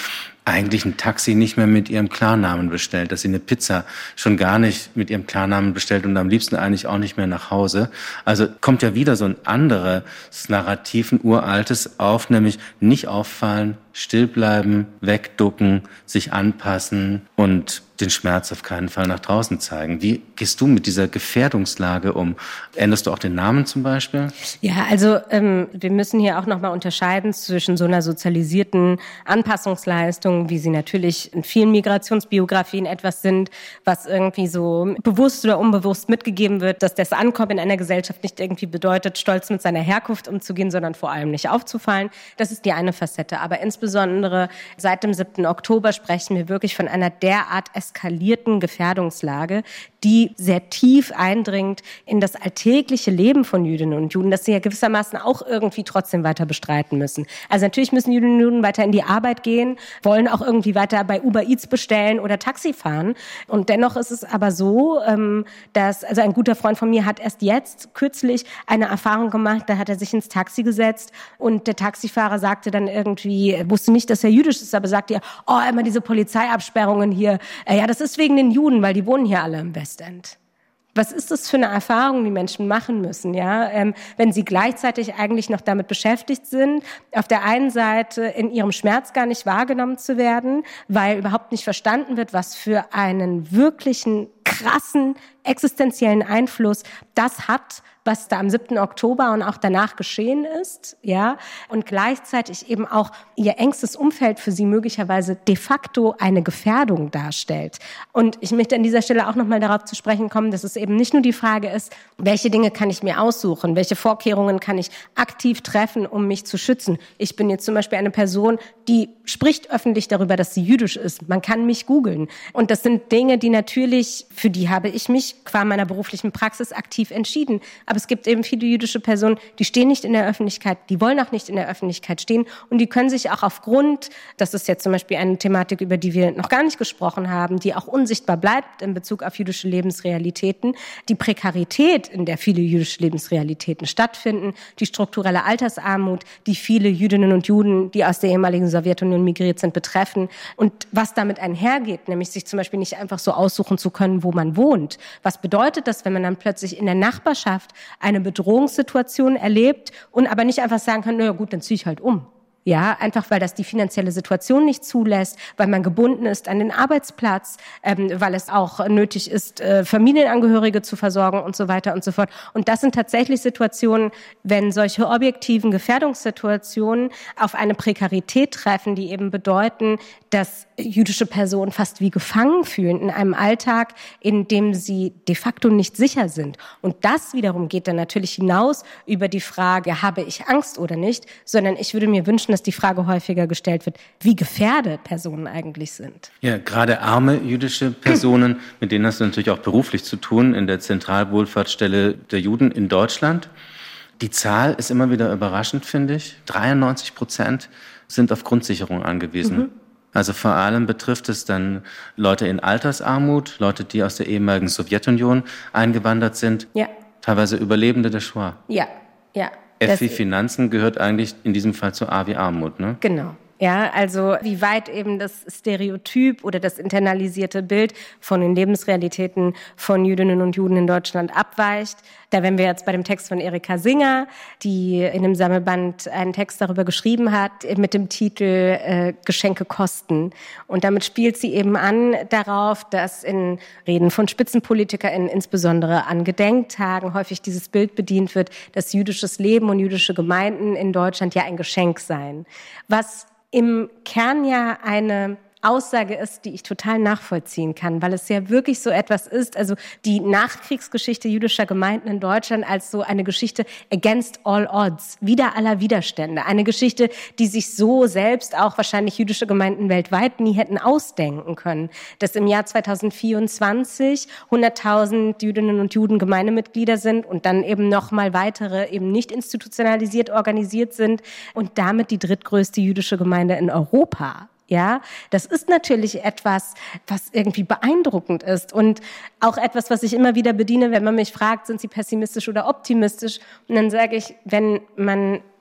eigentlich ein Taxi nicht mehr mit ihrem Klarnamen bestellt, dass sie eine Pizza schon gar nicht mit ihrem Klarnamen bestellt und am liebsten eigentlich auch nicht mehr nach Hause. Also kommt ja wieder so ein anderes Narrativ, ein uraltes auf, nämlich nicht auffallen, still bleiben, wegducken, sich anpassen und den Schmerz auf keinen Fall nach draußen zeigen. Wie gehst du mit dieser Gefährdungslage um? Änderst du auch den Namen zum Beispiel? Ja, also ähm, wir müssen hier auch nochmal unterscheiden zwischen so einer sozialisierten Anpassungsleistung, wie sie natürlich in vielen Migrationsbiografien etwas sind, was irgendwie so bewusst oder unbewusst mitgegeben wird, dass das Ankommen in einer Gesellschaft nicht irgendwie bedeutet, stolz mit seiner Herkunft umzugehen, sondern vor allem nicht aufzufallen. Das ist die eine Facette. Aber insbesondere seit dem siebten Oktober sprechen wir wirklich von einer derart eskalierten Gefährdungslage, die sehr tief eindringt in das alltägliche Leben von Jüdinnen und Juden, das sie ja gewissermaßen auch irgendwie trotzdem weiter bestreiten müssen. Also natürlich müssen Jüdinnen und Juden weiter in die Arbeit gehen, wollen auch irgendwie weiter bei Uber Eats bestellen oder Taxi fahren. Und dennoch ist es aber so, dass, also ein guter Freund von mir hat erst jetzt kürzlich eine Erfahrung gemacht, da hat er sich ins Taxi gesetzt und der Taxifahrer sagte dann irgendwie, er wusste nicht, dass er jüdisch ist, aber sagte ja, oh, immer diese Polizeiabsperrungen hier, ja, das ist wegen den Juden, weil die wohnen hier alle im Westend. Was ist das für eine Erfahrung, die Menschen machen müssen, ja? Ähm, wenn sie gleichzeitig eigentlich noch damit beschäftigt sind, auf der einen Seite in ihrem Schmerz gar nicht wahrgenommen zu werden, weil überhaupt nicht verstanden wird, was für einen wirklichen, krassen, existenziellen Einfluss das hat, was da am siebten Oktober und auch danach geschehen ist, ja, und gleichzeitig eben auch ihr engstes Umfeld für sie möglicherweise de facto eine Gefährdung darstellt. Und ich möchte an dieser Stelle auch nochmal darauf zu sprechen kommen, dass es eben nicht nur die Frage ist, welche Dinge kann ich mir aussuchen, welche Vorkehrungen kann ich aktiv treffen, um mich zu schützen. Ich bin jetzt zum Beispiel eine Person, die spricht öffentlich darüber, dass sie jüdisch ist. Man kann mich googeln. Und das sind Dinge, die natürlich, für die habe ich mich qua meiner beruflichen Praxis aktiv entschieden. Aber es gibt eben viele jüdische Personen, die stehen nicht in der Öffentlichkeit, die wollen auch nicht in der Öffentlichkeit stehen und die können sich auch aufgrund, das ist jetzt zum Beispiel eine Thematik, über die wir noch gar nicht gesprochen haben, die auch unsichtbar bleibt in Bezug auf jüdische Lebensrealitäten, die Prekarität, in der viele jüdische Lebensrealitäten stattfinden, die strukturelle Altersarmut, die viele Jüdinnen und Juden, die aus der ehemaligen Sowjetunion migriert sind, betreffen und was damit einhergeht, nämlich sich zum Beispiel nicht einfach so aussuchen zu können, wo man wohnt. Was bedeutet das, wenn man dann plötzlich in der Nachbarschaft eine Bedrohungssituation erlebt und aber nicht einfach sagen kann, na ja gut, dann ziehe ich halt um. Ja, einfach weil das die finanzielle Situation nicht zulässt, weil man gebunden ist an den Arbeitsplatz, ähm, weil es auch nötig ist, äh, Familienangehörige zu versorgen und so weiter und so fort. Und das sind tatsächlich Situationen, wenn solche objektiven Gefährdungssituationen auf eine Prekarität treffen, die eben bedeuten, dass jüdische Personen fast wie gefangen fühlen in einem Alltag, in dem sie de facto nicht sicher sind. Und das wiederum geht dann natürlich hinaus über die Frage, habe ich Angst oder nicht, sondern ich würde mir wünschen, dass die Frage häufiger gestellt wird, wie gefährdet Personen eigentlich sind. Ja, gerade arme jüdische Personen, mit denen hast du natürlich auch beruflich zu tun, in der Zentralwohlfahrtsstelle der Juden in Deutschland. Die Zahl ist immer wieder überraschend, finde ich. dreiundneunzig Prozent sind auf Grundsicherung angewiesen. Mhm. Also vor allem betrifft es dann Leute in Altersarmut, Leute, die aus der ehemaligen Sowjetunion eingewandert sind, ja. Teilweise Überlebende der Shoah. Ja, ja. F wie Finanzen gehört eigentlich in diesem Fall zu A wie Armut, ne? Genau. Ja, also wie weit eben das Stereotyp oder das internalisierte Bild von den Lebensrealitäten von Jüdinnen und Juden in Deutschland abweicht. Da wären wir jetzt bei dem Text von Erika Singer, die in einem Sammelband einen Text darüber geschrieben hat mit dem Titel äh, Geschenke kosten. Und damit spielt sie eben an darauf, dass in Reden von SpitzenpolitikerInnen, insbesondere an Gedenktagen, häufig dieses Bild bedient wird, dass jüdisches Leben und jüdische Gemeinden in Deutschland ja ein Geschenk seien. Was im Kern ja eine Aussage ist, die ich total nachvollziehen kann, weil es ja wirklich so etwas ist, also die Nachkriegsgeschichte jüdischer Gemeinden in Deutschland als so eine Geschichte against all odds, wider aller Widerstände. Eine Geschichte, die sich so selbst auch wahrscheinlich jüdische Gemeinden weltweit nie hätten ausdenken können. Dass im Jahr zweitausendvierundzwanzig hunderttausend Jüdinnen und Juden Gemeindemitglieder sind und dann eben nochmal weitere eben nicht institutionalisiert organisiert sind und damit die drittgrößte jüdische Gemeinde in Europa. Ja, das ist natürlich etwas, was irgendwie beeindruckend ist und auch etwas, was ich immer wieder bediene, wenn man mich fragt, sind Sie pessimistisch oder optimistisch? Und dann sage ich, wenn man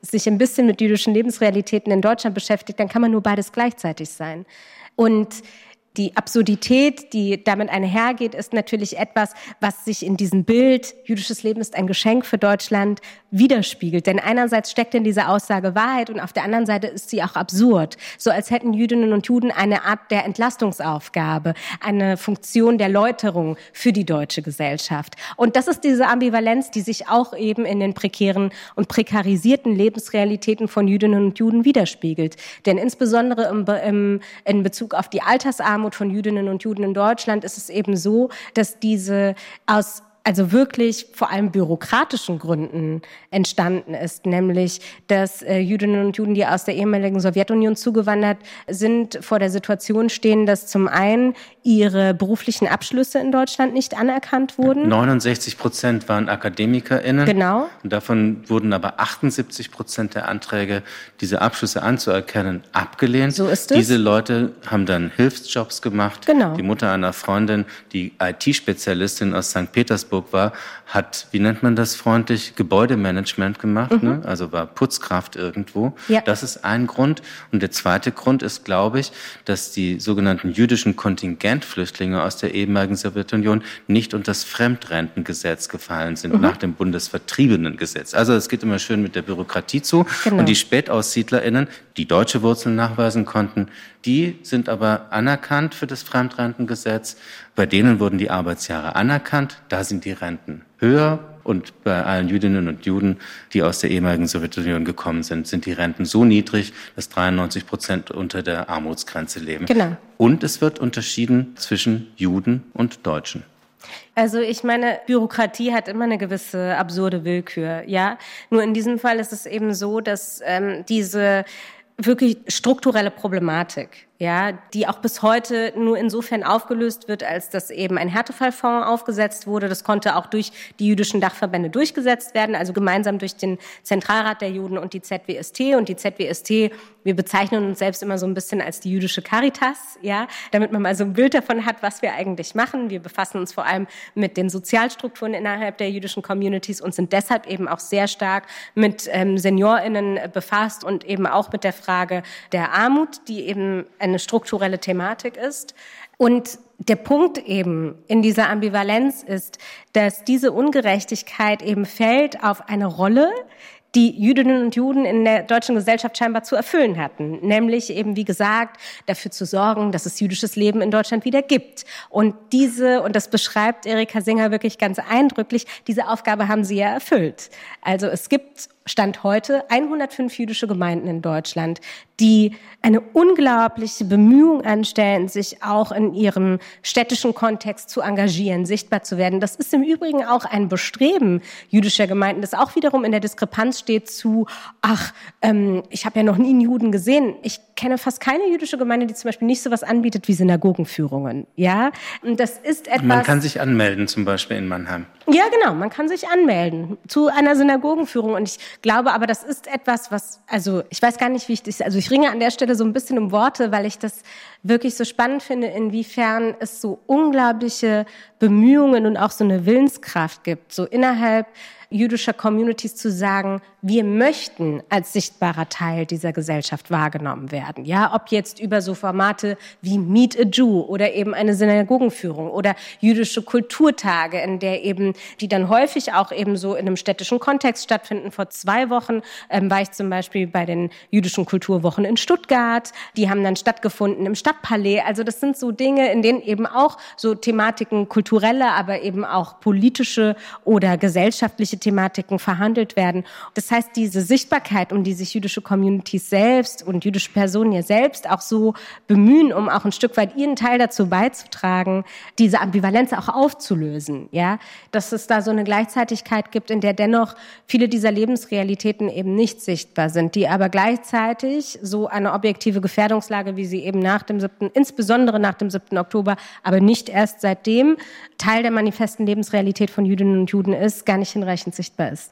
sich ein bisschen mit jüdischen Lebensrealitäten in Deutschland beschäftigt, dann kann man nur beides gleichzeitig sein. Und die Absurdität, die damit einhergeht, ist natürlich etwas, was sich in diesem Bild, jüdisches Leben ist ein Geschenk für Deutschland, widerspiegelt. Denn einerseits steckt in dieser Aussage Wahrheit und auf der anderen Seite ist sie auch absurd. So als hätten Jüdinnen und Juden eine Art der Entlastungsaufgabe, eine Funktion der Läuterung für die deutsche Gesellschaft. Und das ist diese Ambivalenz, die sich auch eben in den prekären und prekarisierten Lebensrealitäten von Jüdinnen und Juden widerspiegelt. Denn insbesondere im, im, in Bezug auf die Altersarmut von Jüdinnen und Juden in Deutschland ist es eben so, dass diese aus also wirklich vor allem bürokratischen Gründen entstanden ist, nämlich dass äh, Jüdinnen und Juden, die aus der ehemaligen Sowjetunion zugewandert sind, vor der Situation stehen, dass zum einen ihre beruflichen Abschlüsse in Deutschland nicht anerkannt wurden. neunundsechzig Prozent waren AkademikerInnen. Genau. Und davon wurden aber achtundsiebzig Prozent der Anträge, diese Abschlüsse anzuerkennen, abgelehnt. So ist es. Diese Leute haben dann Hilfsjobs gemacht. Genau. Die Mutter einer Freundin, die I T-Spezialistin aus Sankt Petersburg war, hat, wie nennt man das freundlich, Gebäudemanagement gemacht, mhm. ne? Also war Putzkraft irgendwo. Ja. Das ist ein Grund. Und der zweite Grund ist, glaube ich, dass die sogenannten jüdischen Kontingentflüchtlinge aus der ehemaligen Sowjetunion nicht unter das Fremdrentengesetz gefallen sind, mhm. nach dem Bundesvertriebenengesetz. Also es geht immer schön mit der Bürokratie zu. Genau. Und die SpätaussiedlerInnen, die deutsche Wurzeln nachweisen konnten, die sind aber anerkannt für das Fremdrentengesetz. Bei denen wurden die Arbeitsjahre anerkannt. Da sind die Renten höher. Und bei allen Jüdinnen und Juden, die aus der ehemaligen Sowjetunion gekommen sind, sind die Renten so niedrig, dass dreiundneunzig Prozent unter der Armutsgrenze leben. Genau. Und es wird unterschieden zwischen Juden und Deutschen. Also ich meine, Bürokratie hat immer eine gewisse absurde Willkür, ja. Nur in diesem Fall ist es eben so, dass ähm, diese wirklich strukturelle Problematik, ja, die auch bis heute nur insofern aufgelöst wird, als dass eben ein Härtefallfonds aufgesetzt wurde. Das konnte auch durch die jüdischen Dachverbände durchgesetzt werden, also gemeinsam durch den Zentralrat der Juden und die Z W S T. Und die Z W S T, wir bezeichnen uns selbst immer so ein bisschen als die jüdische Caritas, ja, damit man mal so ein Bild davon hat, was wir eigentlich machen. Wir befassen uns vor allem mit den Sozialstrukturen innerhalb der jüdischen Communities und sind deshalb eben auch sehr stark mit ähm, SeniorInnen befasst und eben auch mit der Frage der Armut, die eben eine strukturelle Thematik ist. Und der Punkt eben in dieser Ambivalenz ist, dass diese Ungerechtigkeit eben fällt auf eine Rolle, die Jüdinnen und Juden in der deutschen Gesellschaft scheinbar zu erfüllen hatten. Nämlich eben, wie gesagt, dafür zu sorgen, dass es jüdisches Leben in Deutschland wieder gibt. Und diese, und das beschreibt Erika Singer wirklich ganz eindrücklich, diese Aufgabe haben sie ja erfüllt. Also es gibt Stand heute hundertfünf jüdische Gemeinden in Deutschland, die eine unglaubliche Bemühung anstellen, sich auch in ihrem städtischen Kontext zu engagieren, sichtbar zu werden. Das ist im Übrigen auch ein Bestreben jüdischer Gemeinden, das auch wiederum in der Diskrepanz steht zu, ach, ähm, ich habe ja noch nie einen Juden gesehen. Ich kenne fast keine jüdische Gemeinde, die zum Beispiel nicht sowas anbietet wie Synagogenführungen. Ja, und das ist etwas. Man kann sich anmelden, zum Beispiel in Mannheim. Ja, genau. Man kann sich anmelden zu einer Synagogenführung. Und ich glaube aber, das ist etwas, was, also ich weiß gar nicht, wie ich das, also ich ringe an der Stelle so ein bisschen um Worte, weil ich das wirklich so spannend finde, inwiefern es so unglaubliche Bemühungen und auch so eine Willenskraft gibt, so innerhalb jüdischer Communities zu sagen, wir möchten als sichtbarer Teil dieser Gesellschaft wahrgenommen werden. Ja, ob jetzt über so Formate wie Meet a Jew oder eben eine Synagogenführung oder jüdische Kulturtage, in der eben, die dann häufig auch eben so in einem städtischen Kontext stattfinden. Vor zwei Wochen ähm, war ich zum Beispiel bei den jüdischen Kulturwochen in Stuttgart. Die haben dann stattgefunden im Stadtpalais. Also das sind so Dinge, in denen eben auch so Thematiken kulturelle, aber eben auch politische oder gesellschaftliche Thematiken verhandelt werden. Das heißt, diese Sichtbarkeit, um die sich jüdische Communities selbst und jüdische Personen ja selbst auch so bemühen, um auch ein Stück weit ihren Teil dazu beizutragen, diese Ambivalenz auch aufzulösen, ja, dass es da so eine Gleichzeitigkeit gibt, in der dennoch viele dieser Lebensrealitäten eben nicht sichtbar sind, die aber gleichzeitig so eine objektive Gefährdungslage, wie sie eben nach dem siebten, insbesondere nach dem siebten Oktober, aber nicht erst seitdem Teil der manifesten Lebensrealität von Jüdinnen und Juden ist, gar nicht hinreichend sichtbar ist.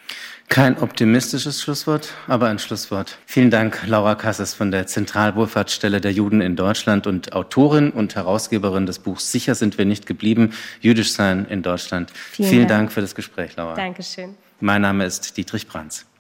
Kein optimistisches Schlusswort, aber ein Schlusswort. Vielen Dank, Laura Kasses von der Zentralwohlfahrtsstelle der Juden in Deutschland und Autorin und Herausgeberin des Buchs Sicher sind wir nicht geblieben, Jüdisch sein in Deutschland. Vielen, Vielen Dank. Dank für das Gespräch, Laura. Dankeschön. Mein Name ist Dietrich Brandtz.